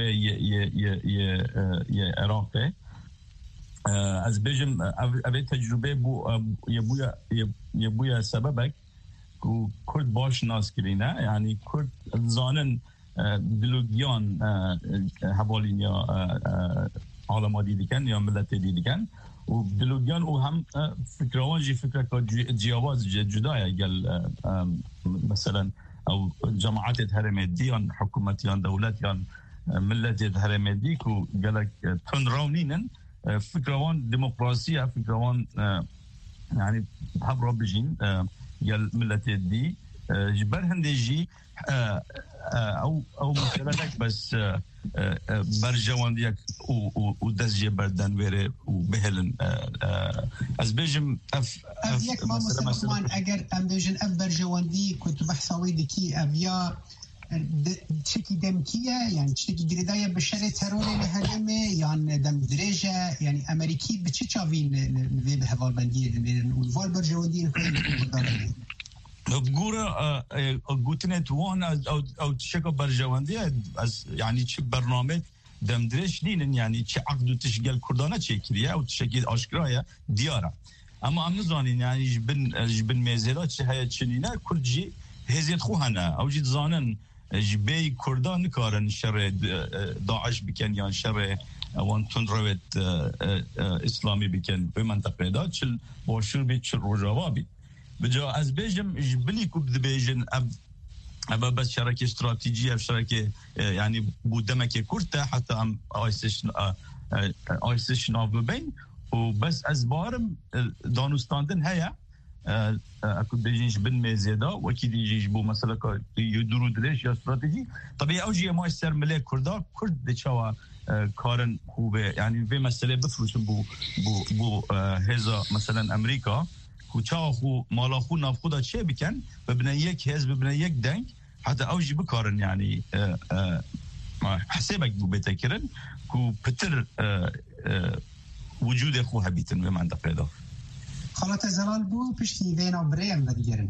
یه عراقه از بجم اوه تجربه بو یه بویا سببک که کرد باش ناز کرینه یعنی کرد زانن بلوگیان حوالین یا عالما دیدیکن یا ملت دیدیکن و بلوگیان او هم فکروان جی فکر که جیاواز جدایه گل مثلا او جماعات هرمدی یا حکومتیان دولت یا ملت هرمدی که گلک تن راونینن فکروان دموکراسی فکروان یعنی حبرا بجین گل ملت دی جبر هندجی او مثلا بس برجواندیک و دزجه بردن وره و بهلن از بجم یک ما مسلمان اگر ام بجن اف برجواندی كنت بحثاوي دكي افيا تشكي دمكيه يعني تشكي جريدايه بشر ترور لهرمه يعني دم درجه يعني امريكي بتشافين في بهوالبنديه والفال برجواندي بگوره گوتنه توان او تشکا برجواندی از یعنی چه برنامه دمدرش دینن یعنی چه عقد و تشکیل کردانه چه کریه او تشکیل آشکرایه دیاره اما هم نزانین یعنی جبن میزیلا چه هیا چنینه کرجی هزید خوهنه او جید زانن جبی کردان نکارن شر داعش بکن یا شر وان تندروت اسلامی بکن به منطقه دا چل باشور بید چل روجاوا بید بجا از بیجم جبلی کو بدبیجن اب بس شرکه استراتیجی اف شرکه یعنی بودمه که کرده حتی هم آیسش ناو ببین و بس از بارم دانستاندن هیا اكو بيجيش بالميزيدا وكي يجيش بو مثلا يدورو دريش يا استراتيجي طبيعي اوجي ما يستر ملك كردا كرد دچوا كارن خوبه يعني في مساله بفروشن بو هزا مثلا امريكا کوچا خو مالا خو ناف خدا چه بکن ببنه یک حزب ببنه یک دنگ حتی اوجی بکارن یعنی حسابك بو بتكرن كو بتر وجود خو هبيتن به منطقه دا خالت زلال بو پشتی وینا بریم و دیگرن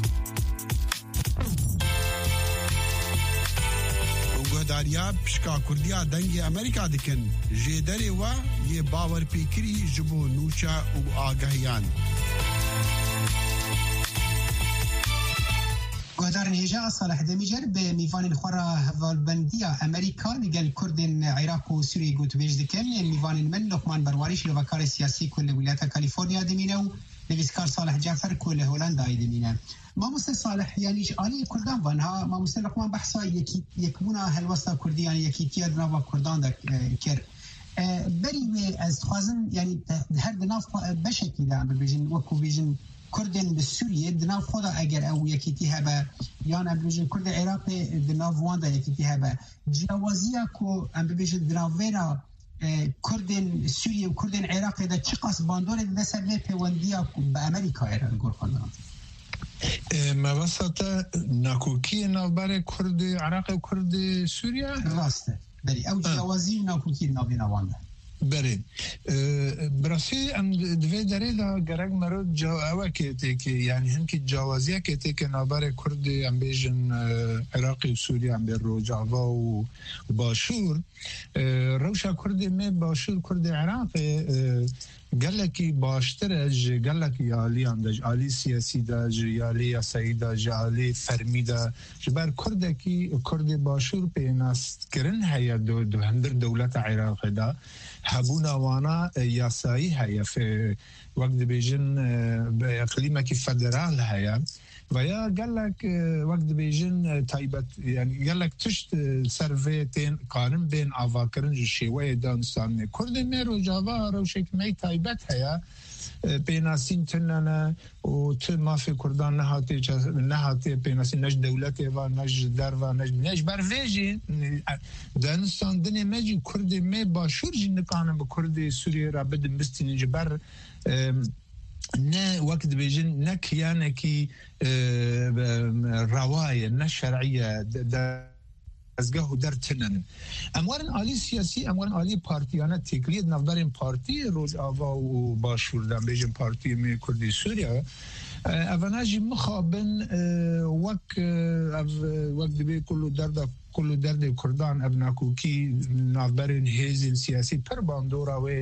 گهداریا پشکا کردیا دنگی امریکا دکن جیدری و یه باور پیکری جبو نوچا و آگاهیان گهدارن هجا صالح دمیجر به میوان خورا هوالبندیا امریکا لگل کردن عراق و سوریه گوت بیج دکن میوان من لقمان برواریش لوکار سیاسی کل ولایت کالیفرنیا دمینه و نویسکار صالح جعفر کل هلند دمینه ما مثل صالح يعني آلی کردان وانها ما مثل لقمان بحثا یکبونا هلوستا کردی یعنی یکیتیا دنوا کردان دا کر بری از خوازن يعني هر دناف بشكل دا بيجن وكو بيجن كردن بسوريا دناف خدا اگر او یکیتی هبه یا ام بيجن کرد عراق دناف واندا یکیتی هبه جوازیا کو ام بيجن دناویرا کردن سوریه و کردن عراق دا چقاس باندور دا سر پیوندیا با امریکا ایران گور خواندن موسط ناکوکی نوبر کرد عراق و کرد سوریا راسته بری او جوازی ناکوکی نوبر واندا بله براسي ام دوی داره دا گرگ مرد جاوه که تیکی یعنی هم که جوازیه که تیکی نابر کرد ام بیجن عراقی و سوری ام بیر رو جاوا و باشور روشا کرد می باشور کرد عراقی گلکی باشتر اج گلکی یالی اندج آلی سیاسی دا یالی یاسایی دا یالی فرمی دا جبر کردکی کرد باشور پیناست کرن هیا دو هندر دولت عراق دا هبونا وانا یاسایی هیا في وقت بیجن اقلیمه کی فدرال هیا و یا گلک وقت بیجن تایبت یعنی گلک تشت سرویتین قانون بین آواکرن شیوه دانستان کرد میرو جاوا روشک می تایبت هیا بیناسین تننا و تو مافی کردان نهاتی بیناسین نج دولتی و نج در و نج برویجی دانستان دنیا مجی کرد می باشور جی نکانم با کرد سوریه را بدن بستین جبر نه وقت بیجن نه کیانه کی روایه نه شرعیه ازگاه در تنن اموارن آلی سیاسی اموارن آلی پارتیانه تکلید نفدارین پارتی روز آوا و باشوردن بیجن پارتی می کردی سوریا اواناجی مخابن وقت بی کلو درد کردان ابناکوکی نافبرین هیزل سیاسی پر باندورا و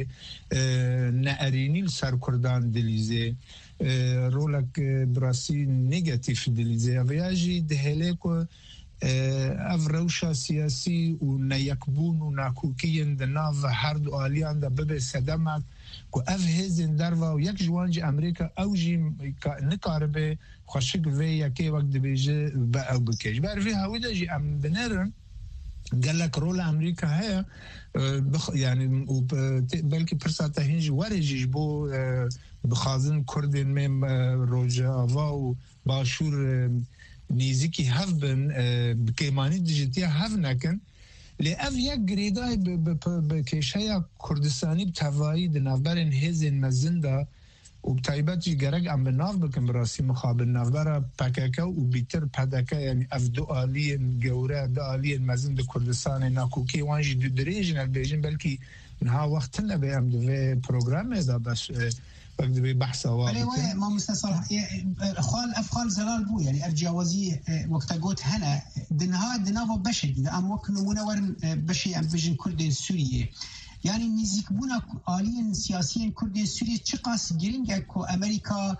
نعرینی سر کردان دلیزه رولک براسی نگاتیف دلیزه اویاجی دهله که اف روشا سیاسی و نیکبون و ناکوکین دناف هر دو آلیان دا ببه صدمت که اف هزین دروا و یک جوانج امریکا اوجی نکاربه خوشک وی یکی وقت بیجه با او بکش بر وی هاوی دا جی ام بنرن قالك رول امريكا هي يعني بلكي برساتا هنج ورجيش بو بخازن كردن ميم روجا و باشور نيزيكي هفبن بكيماني ديجيتيا هفنكن لأف يك جريداي بكيشايا كردستاني بتوائي دنافبرن هزين مزندا وبتايباتي جرق عم بناف بكم براسي مخابل نافبرا باكاكا وبيتر باداكا يعني اف دو آليين جورا دو آليين مزن دو كردستان ناكوكي وانجي دو دريجن البيجن بلكي منها وقتنا بيام دو في بروغرام دا بس وقت بي بحثا واقع ما مستصالح خال زلال بو يعني افجاوزي وقت قوت هنا دنها بشي ام وقت نمونور بشي ام بيجن كردين سورية يعني نزيك بونا آليين سياسيين كردين سوريا چقاس جرينجا كو أمريكا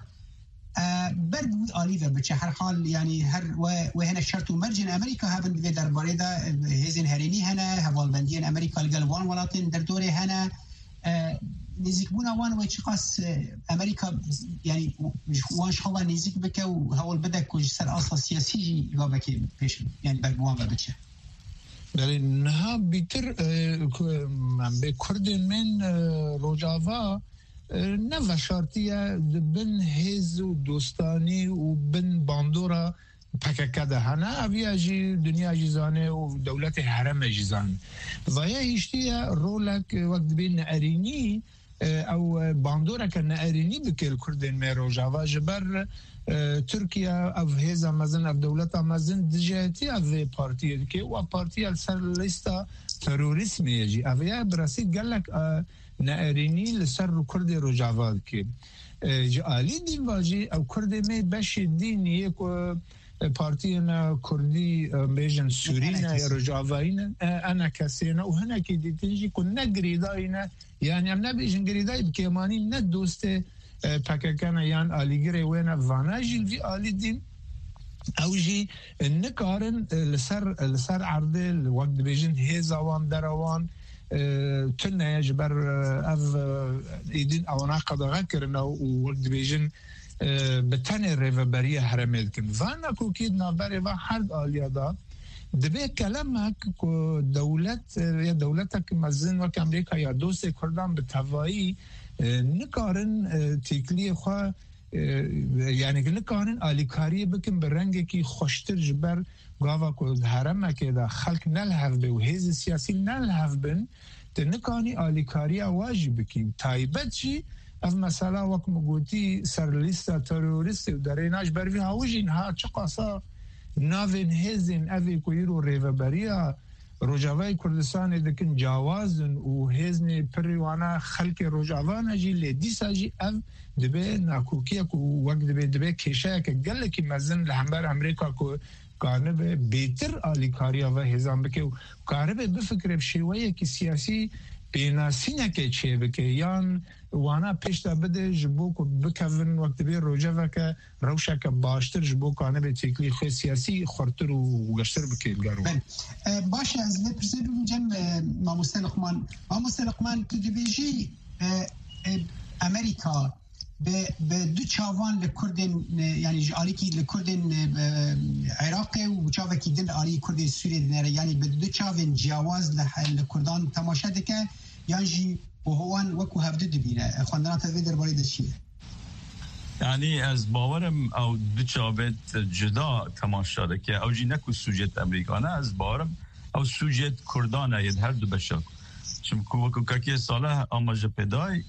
برد آليفا بچه هر حال يعني هر وهنا شرط ومرجن أمريكا هابن بذي درباري دا هزين هريني هنا هوالبندين أمريكا القلبان ولاتين دردوري هنا نزيك بونا وان وچقاس أمريكا يعني وان شاء الله نزيك بك وهوال بدك وجسر أصلا سياسي جي غابك بيش يعني بربوان بچه بله نه بیتر به کردن من روجاوا نه وشارتیه بن هز و دوستانی و بن باندورا پککه ده هنه اویا جی دنیا جیزانه و دولت حرم جیزان و یا هشتیه رولک وقت بین ارینی او باندورا که نارینی بکل کردن من روجاوا جبر ترکیه او هزا مزن او دولت مزن دجاتی او پارتی که و پارتی سر لیستا تروریسم یجی او یا برسی گلک نارینی لسر رو کرد روجاواد که جالی دین واجی او کرد می بش دین یک پارتی نا کردی بیجن سورین یا روجاوین انا کسینا و هنه که دیتنجی که نگریداینا یعنی ام نبیجن گریدای بکیمانی نه دوسته پاککانه یان آلیگره وینا وانا جیل وی آلی دین اوجي نكارن لسر عرض الوقت بيجن هيزاوان دروان تنا يجبر اف ايدين او ناقض غكرنا ووقت بيجن بتاني ريفبريه حرمتكن فانا كوكيدنا بري حرد اليادا دبي كلامك دولتك مزن وك امريكا يا دوسي كردان بتهوائي نكارن تيكلي خوا يعني نكارن آلیکاری بکن برنگی که خوشتر جبر گاوا کو هرم که دا خلق نلهف به و هیز سیاسی نلهف بن تنکانی آلیکاری واجب کی تایبت چی اف مثلا وقت مگوتی سر لیست تروریست و دریناش بروی هاوجین ها چه قصا ناوین هیزین اوی کویرو ریوبریا روجاوای کردستان دکن جوازن و هیزنی پریوانا خلق روجاوانا جی لیدیسا جی اف دبی ناکوکیه کو وقت دبی کشایه که گله که مزن لحمبر امریکا کو کارنبه بیتر آلیکاریا و هزام بکه و کارنبه بفکره بشیوه که سیاسی بیناسینه که چه بکه یان وانا پیشتا بده جبو کو بکفن وقت بی روجه و که روشه که باشتر جبو کارنبه تکلی خوی سیاسی خورتر و گشتر بکه الگرو باشه از لپرسه بگم ماموسته لقمان تو دبیجی امریکا به دو چاوان لکردن یعنی آلیکی لکردن عراق و چاوکی دل آلی کردی سوریه دنره یعنی به دو چاوان جواز لکردان تماشا دکه یعنی بهوان وکو هفته دبینه خواندنات وی درباره دشیه یعنی از باورم او دو چاوت جدا تماشا دکه او جی نکو سوجت امریکانه از باورم او سوجت کردانه ید هر دو بشک چون وکو که ساله آماجه پیدای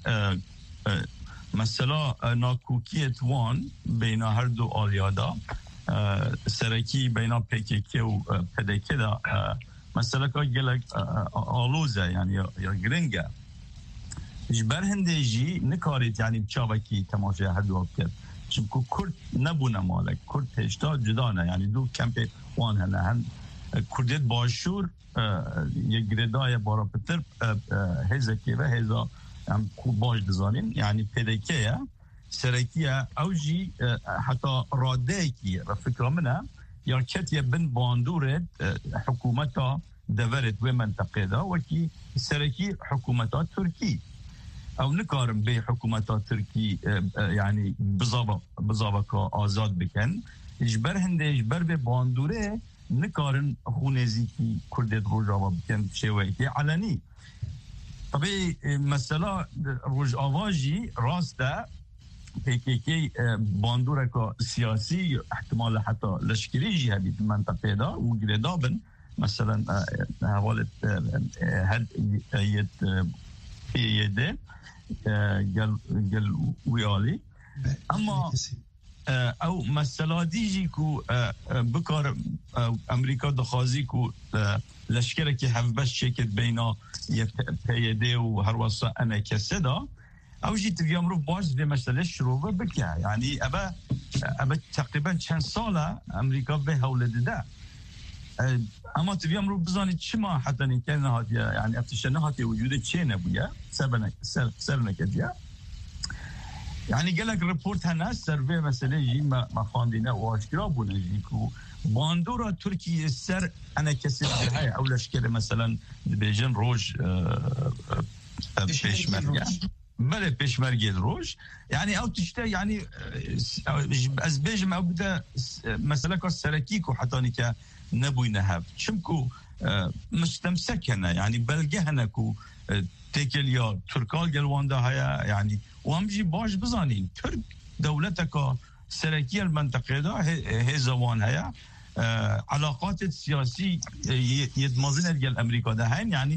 مثلا ناکوکیت وان بین هر دو آلیادا سرکی بین پیکیکی و پدیکی دا مثلا که گلک آلوزه یعنی یا گرنگه جبر هنده جی نکارید یعنی بچاوکی تماشای هر دو کرد چون که کرد نبونه مالک کرد هشتا جدا نه یعنی دو کمپ وان هنه هن کردیت باشور یک گردای بارا پتر هزکی و هزا هم باش دزانیم یعنی پدیکه سرکیه اوجی حتی راده کی فکر منه یا کتیه بن باندورت حکومتا دورت و منطقه دا وکی سرکی حکومتا ترکی او نکارم به حکومتا ترکی یعنی بزاوه که آزاد بکن اجبر هنده اجبر به باندوره نکارن خونزی کی کردت روجاوا بکن شوی که علنی طبعا مثلا روج آواجی راسته پیکی باندوره که سیاسی احتمال حتی لشکری جهدی منطقه دا و گردابن مثلا حوالت هد اید پیده گل ویالی اما او مثلا دیجی که بکار امریکا دخوازی که لشکره که هفبش شکت بینا یه پیده و هر واسه انا کسه دا او جیت بیام رو باز به مسئله شروع بکه یعنی ابا تقریبا چند ساله امریکا به حول ده اما تبیام رو بزانید چما حتی نیکه نهاتیه یعنی افتشه نهاتی وجود چه نبویه سر نکدیه یعنی گلک رپورت هنه سروی مسئله جی ما خواندینه و آشکرا بونه جی که باندورا ترکیه سر انا کسی های اولش که مثلا بیجن روش پیشمرگه بله پیشمرگه روش یعنی او تشته یعنی از بیجم او بده مثلا که سرکی که حتی که نبوی نهب چمکو مستمسک هنه یعنی بلگه هنه که تکل یا ترکال گلوانده هیا یعنی و همجی باش بزانین ترک دولتك سركية المنطقة ده هي زوان هيا علاقات السياسية يتمازن الجل أمريكا ده هين يعني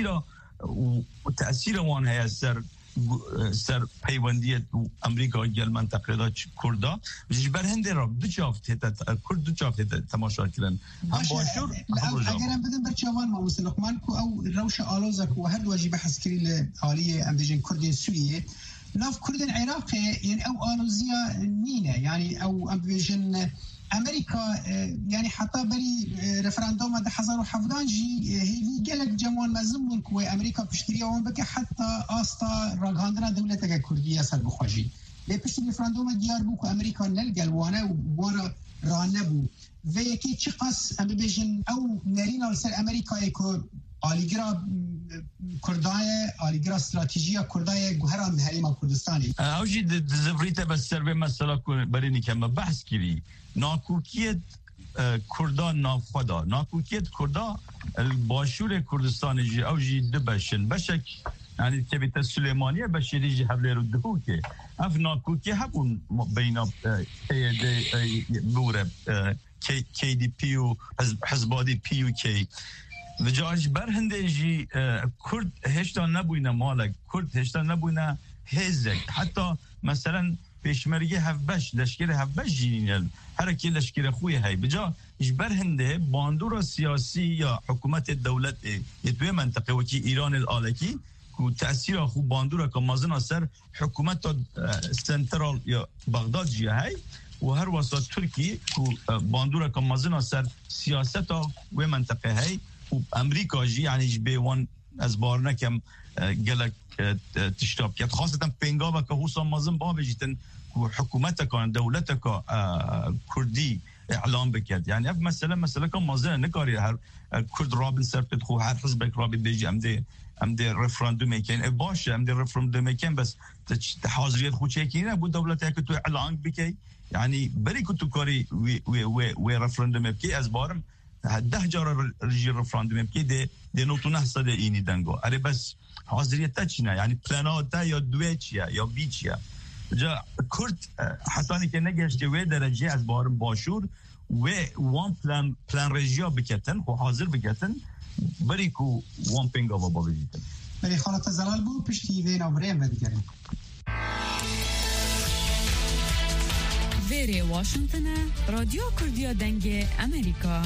تأثير وان هيا سر پیوندیت امریکا گل منطقه دا کردا جبر هنده را دو چافت کرد دو چافت تماشا کردن هم باشور اگرم بدن بر جوان ما مسلمان کو او روش آلوزک و هر واجی بحث کری لعالی امریکا کردین سوریه ناف کردن عراق يعني او آلوزیا نینه يعني او امریکا امریکا يعني حتى بري رفراندوم ده 1017 جي هي جلك جمال مزمون كو امريكا بشتري اون بك حتى استا راغاندنا دولتك كرديه سر بخوجي لي بشتري رفراندوم ديار بو امريكا نلقى الوانا وورا رانبو و یکی چی قص ام ببیجن او نرین سر امریکای که آلیگرا کردای آلیگرا استراتیجیا کردای گوهران حریم کردستانی اوجی دزفریت بس سر به مسئله برینی که ما بحث کردی ناکوکیت کردان نافخدا ناکوکیت کردا باشور کردستان جی اوجی دبشن بشک يعني كبيت سليمانيه باش يجي حبل ردوكي افنا كوكي هبون بين بورب كي دي بي و حزبادي بي و كي وجاج برهندجي كرد هشتا نبوينا مالك كرد هشتا نبوينا هزك حتى مثلا پیشمرگی هفبش لشکر هفبش جینیل هر کی لشکر خوی هی بجا اجبر هنده باندور سیاسی یا حکومت دولت یتوی منطقه وکی ایران الالکی و تأثیر خوب باندور که مازن اثر حکومت سنترال یا بغداد جیه هی و هر واسه ترکی که باندور که مازن اثر سیاست و منطقه هی و امریکا جی یعنی جبه وان از بارنه کم گلک تشتاب کرد خاصتا پنگاوه که حوصا مازن با بجیتن که حکومت کان دولت که کردی اعلام بکرد یعنی اف مثلا که مازن نکاری هر کرد رابن سرپت خو هر حزب رابن بیجی امده رفراندوم میکن باشه امده رفراندوم میکن بس حاضریت خود چکینه بود دولت که تو اعلان بکی یعنی بری که تو کاری و رفراندوم بکی از بارم 10 جار رجی رفراندوم بکی ده نوتونه صده اینی دنگو اره بس حاضریت چینه یعنی پلانات یا دوی چیه یا بی چیه جا کرد حسانی که نگشته و درجه از بارم باشور و وان پلان رژیا بکتن و حاضر بکتن بری که وان پینگا با بگیتن بری خالت زلال بود پشتی وین آبریم بدگریم ویری واشنطن رادیو کردیا دنگ امریکا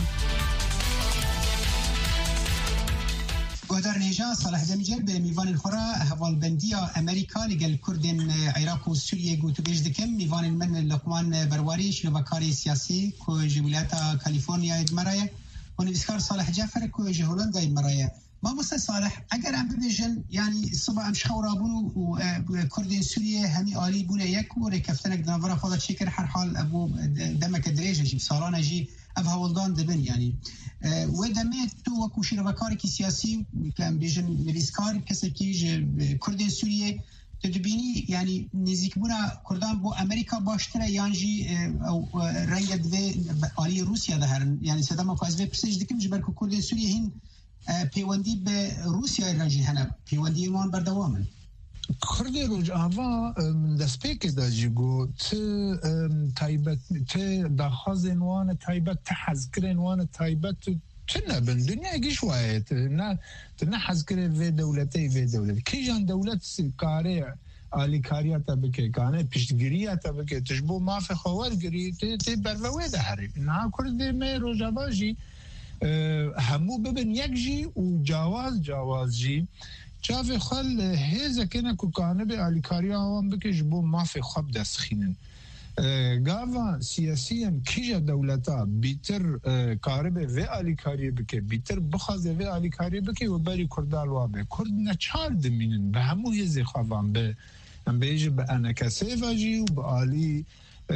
گودار نیجا صالح دمیجر به میوان الخورا هوالبندی امریکا لگل کردن عراق و سوریه گوتو بیش دکم میوان من لقمان برواری شنوکاری سیاسی که جمهوریت کالیفرنیا ادمرایه و نویسکار صالح جعفر که هولندا ادمرایه ما مثل صالح اگر هم ببیجن یعنی صبح امش خورابون و کردن سوریه همی آلی بونه یک و رکفتنک دنورا خدا چکر هر حال ابو دمک دریجه جی سالانه جی اب هولدان دبن يعني ودمت تو وكو شركاري سياسي كان بيجن نويسكار كسي كي كردين سوريا تدبيني يعني نزيك بونا كردان بو امريكا باشتره يانجي او رنگ دوی آلی روسيا ده يعني صدام کو از وی پرسج دکم جبر کو كردين سوريا هين پیوندی به روسيا رنجي هنا پیوندی ایمان بردوامن کرد روز آوا دسپیک داجیگو تایبت دخواز وان تایبت تحذکر وان تایبت تنبن دنیا گیش وایت نه حذکر و دولتی و دولت کی جان دولت کاری آلی کاریات بکه کانه پیشگیریات بکه تشبو مافی خوارگری تی بروه ده هری نه کرد می روز آوا جی همو ببن یک جی و جواز جی جاوی خال هزه کنه که کانه به آلیکاری آوان بکش بو مافی خواب دست خینن گاوا سیاسی هم کیجا دولتا بیتر کاره به و آلیکاری بکه بیتر بخوازه و آلیکاری بکه و بری کردال وابه کرد نچار دمینن به همو هزه خوابان به هم بیجه به انکسه واجی و به آلی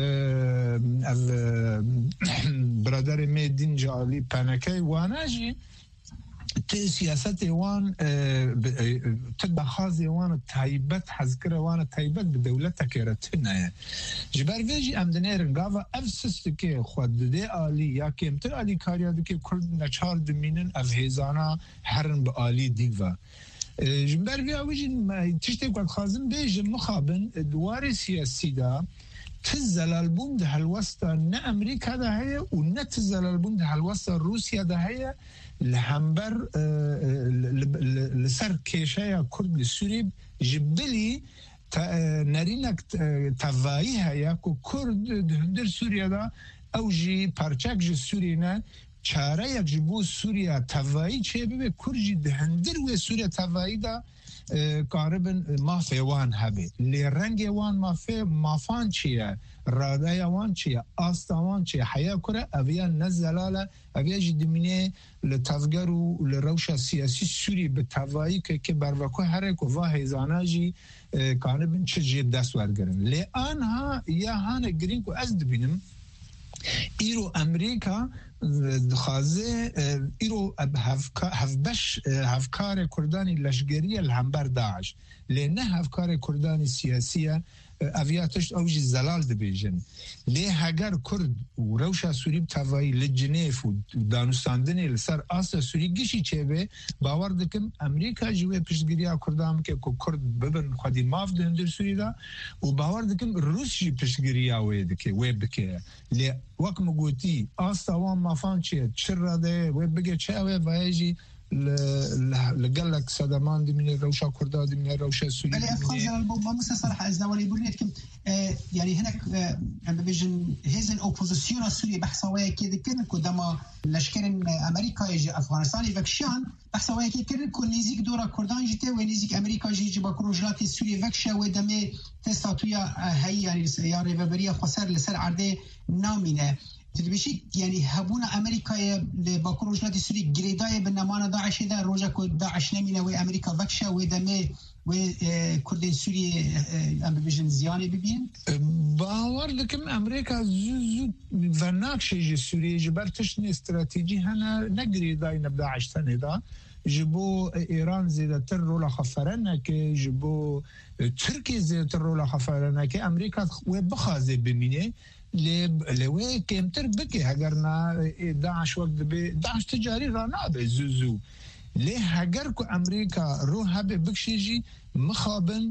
برادر میدین جالی پنکه وانجی تی سیاست وان تدخواز وان تایبت حذکر وان تایبت به دولت تکرتنه جبر ویجی امدنیرن گاوا افسست که خود ده آلی یا کمتر آلی کاریا که کرد نچار دمینن افهزانا هرن به آلی دیوا جبر ویجی تشتی قد خازم بیجی مخابن دوار سیاسی دا تزلال بوند هالوسطا نه امریکا ده هي و نه تزلال بوند هالوسطا روسيا ده هي لهمبر لسر كيشايا كرد السوري جبلي نرينك تفاي هيا كو كرد دهندر سوريا دا او جي پارچاك جي سورينا چاره یک جبو سوريا تفاي چه ببه كرجي دهندر و سوريا تفاي دا قاربن مافی وان هبه لی رنگ وان مافان چیه رادای وان چیه آستا وان چیه حیا کره اویا نزلاله اویا جدمینه لتفگر و لروش سیاسی سوری به توایی که بروکو هره که واه هیزاناجی قاربن چه جید دست ورگرن لی آنها یا هانه گرین که از دبینم ایرو امریکا دخوازه ایرو هفکار کردانی لشگری الهمبر داعش لینه هفکار کردانی سیاسیه اویاتش اوجی زلال دبیجن لی هگر کرد و روشا سوری بتوایی لجنیف و دانستاندنی لسر آسا سوری گیشی چه به باور دکم امریکا جوه پشتگیری کردام که کرد ببن خودی ماف دهندر سوری دا و باور دکم روس جی پشتگیری ویب دکه لی وقت مگوتی آسا وان مافان چه چر را ده ویب بگه چه اوه وایجی لقلك صدمان دي من الروشة كردها دي من الروشة سورية. بلي أفخاذ ما مستصرح از دولي بورنيت كم يعني هناك عم بيجن هزن أوبوزيسيون السورية بحثاوية كده كده كدما لشكرن أمريكا يجي أفغانستان يفكشان بحثاوية كده كده كل نزيك دورة كردان جيته ونزيك أمريكا جي بكروجلات السورية فكشة ودمي تستاتويا هي يعني يا ريفابريا خسر لسر عرضه نامينه. تدبيشي يعني هبونا أمريكا لباكور وجلات السوري جريداي بالنمان داعش ده روجا كود داعش نمينا وأمريكا فكشة ودمي وكردين سوري أم بيجن زياني ببين باور لكم أمريكا زو فناك شيء السوري جبرتش استراتيجي هنا نجري داي نبداعش تاني دا جبو إيران زيادة رولا خفرنا كي جبو تركيا زيادة رولا خفرنا كي أمريكا وبخازي بمينه لوي كمتر بكي هجرنا داعش وقت داعش تجاري رانا بزوزو ليه هجركو أمريكا روها بكشيجي مخابن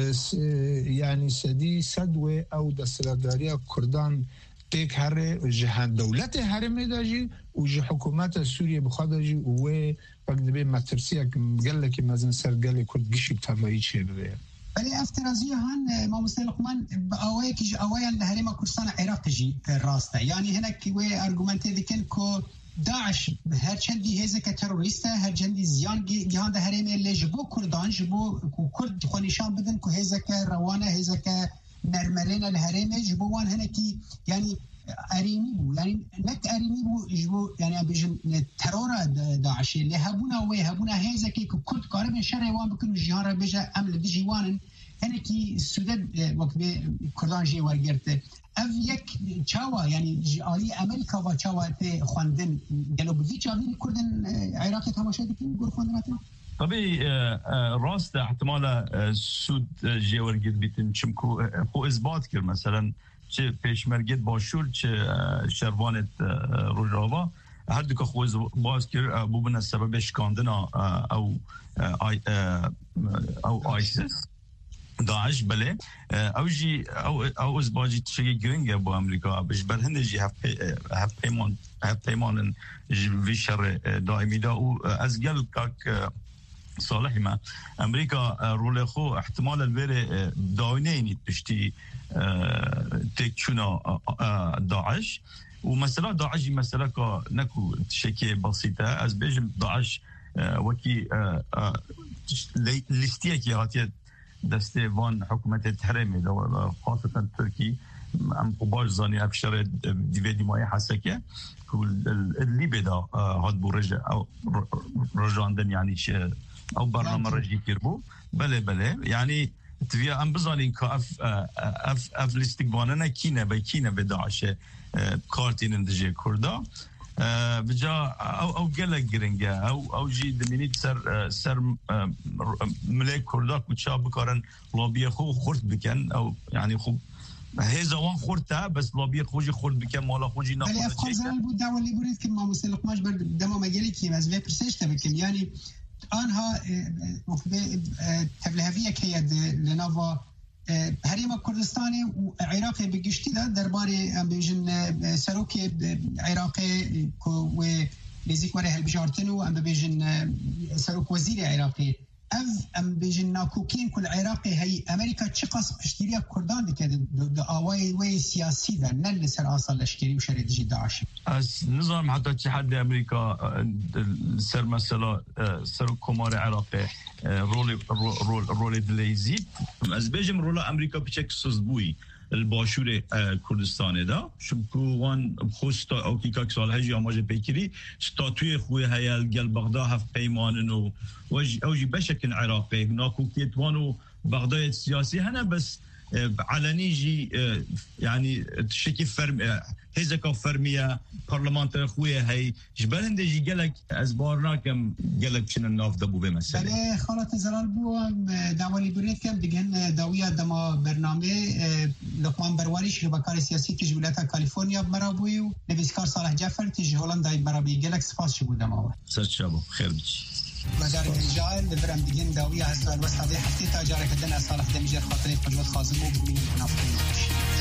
يعني سدي سدوي أو دستدارية كردان تيك هر جهان دولت هرمي داجي وجي حكومات سوريا بخادجي ووي وقت بي مترسيك مقلك مازن سرقالي كرد قشي بتفايد شي ببيع بلي افترازية هان ما مستلقمان بأوائك أوائل لهريما كردستان عراق جي راسته يعني هناك وي أرجومنتي ذكين كو داعش هر چندی هزه که تروریسته هر چندی زیان گهان ده هرمه اللي جبو كردان جبو كرد خونشان بدن كو هزه که روانه هزه که نرملين الهرمه جبو وان هناكي يعني أريني بو يعني نك أريني بو جبو يعني بيجن ترور داعش اللي هبونا هزه كي كرد قارب شر وان بكن جهان ربجا أمل دي جوانن هناكي السودان وقت كردان جي ورگرته اف یک چاوا يعني جالي امريكا و چاوا ته خواندن جنوبی چاوی کردن عراق تماشا دکن گور خواندناتنا طبيعي راست احتمال سود جيور جد بيتن چمكو خو اثبات كر مثلا چه پیشمرگت باشور چه شروانت روجاوا هر دو که خو باز کر بو بنا سبب شکاندنا او آیسیس داعش بله اوجي او ازباجي تشي جرينجا بو امريكا باش برهنجي هف بيمان في شر دائمي دا او ازقل كاك صالح ما امريكا رولخو احتمال البير داينين تشتي تكشونا داعش ومساله داعش مساله كا نكو تشكي بسيطه از بيجم داعش وكي ليستيك هاتيه دسته وان حکومت تحریمی دو خاصة ترکی ام قباش زانی افشار دیویدی مای حسکه اللي بدا هاد بو او رجاندن يعني او برنامج رجي كيربو بله يعني تبيا ام بزانين كا اف الاستقبالنا كينا بداعش كارتين دجي كردا بجا او گله گرنگه او جی دمینید سر ملک کردا کوچا بکارن لابی خو خورد بکن او یعنی خوب هزا وان خورده بس لابی خوجی خورد بکن مالا خوجی نخورد ولی افغانستان بود دعولی بورید که ما مسلقماش بر دما مجالی کیم از وی پرسشت بکن یعنی آنها تبلهویه که ید لناوا هريما كردستاني وعراقي بقشتي ده درباري بيجن سروكي عراقي ونزيك وريه البجارتنو ام بيجن سروك وزير عراقي ام بيجن ناكوكين كل عراقي هي امريكا تشقص بشتريا كردان دي ده اواي وي سياسي ده نل سر اصل لشكري وشريد جي داعش از نظام حتى اتحاد امريكا سر مثلا سر كومار عراقي رول دليزيد از بيجم رول امريكا بشكل سوزبوي الباشور کردستان دا شبکو وان خوستا او کی کاک سال هجی آماج پیکری ستاتوی خوی هیل گل بغدا هف پیمانن و اوجی بشکن عراقی ناکوکیت وانو بغدای سیاسی هنه بس علني جي يعني شكي فرم هزك فرمية برلمان خويا هي جبالن دي جالك أزبارنا كم جالك شنو الناف دبو بمسألة. بله خالة زلال بو دعوالي بريد كم دقن داوية دما برنامج لقمان برواريش لبكار سياسي تجولاتها كاليفورنيا برابويو نبيسكار صالح جعفر تجي هولندا برابي جالك سفاس شبو دماوه. سر شابو خير بيجي. مجال الرجال لبرم دقن داوية هزال وسط هذه حتى تجارة كدنا صالح دمجر خاطري فجوة خازمو بمين منافقين.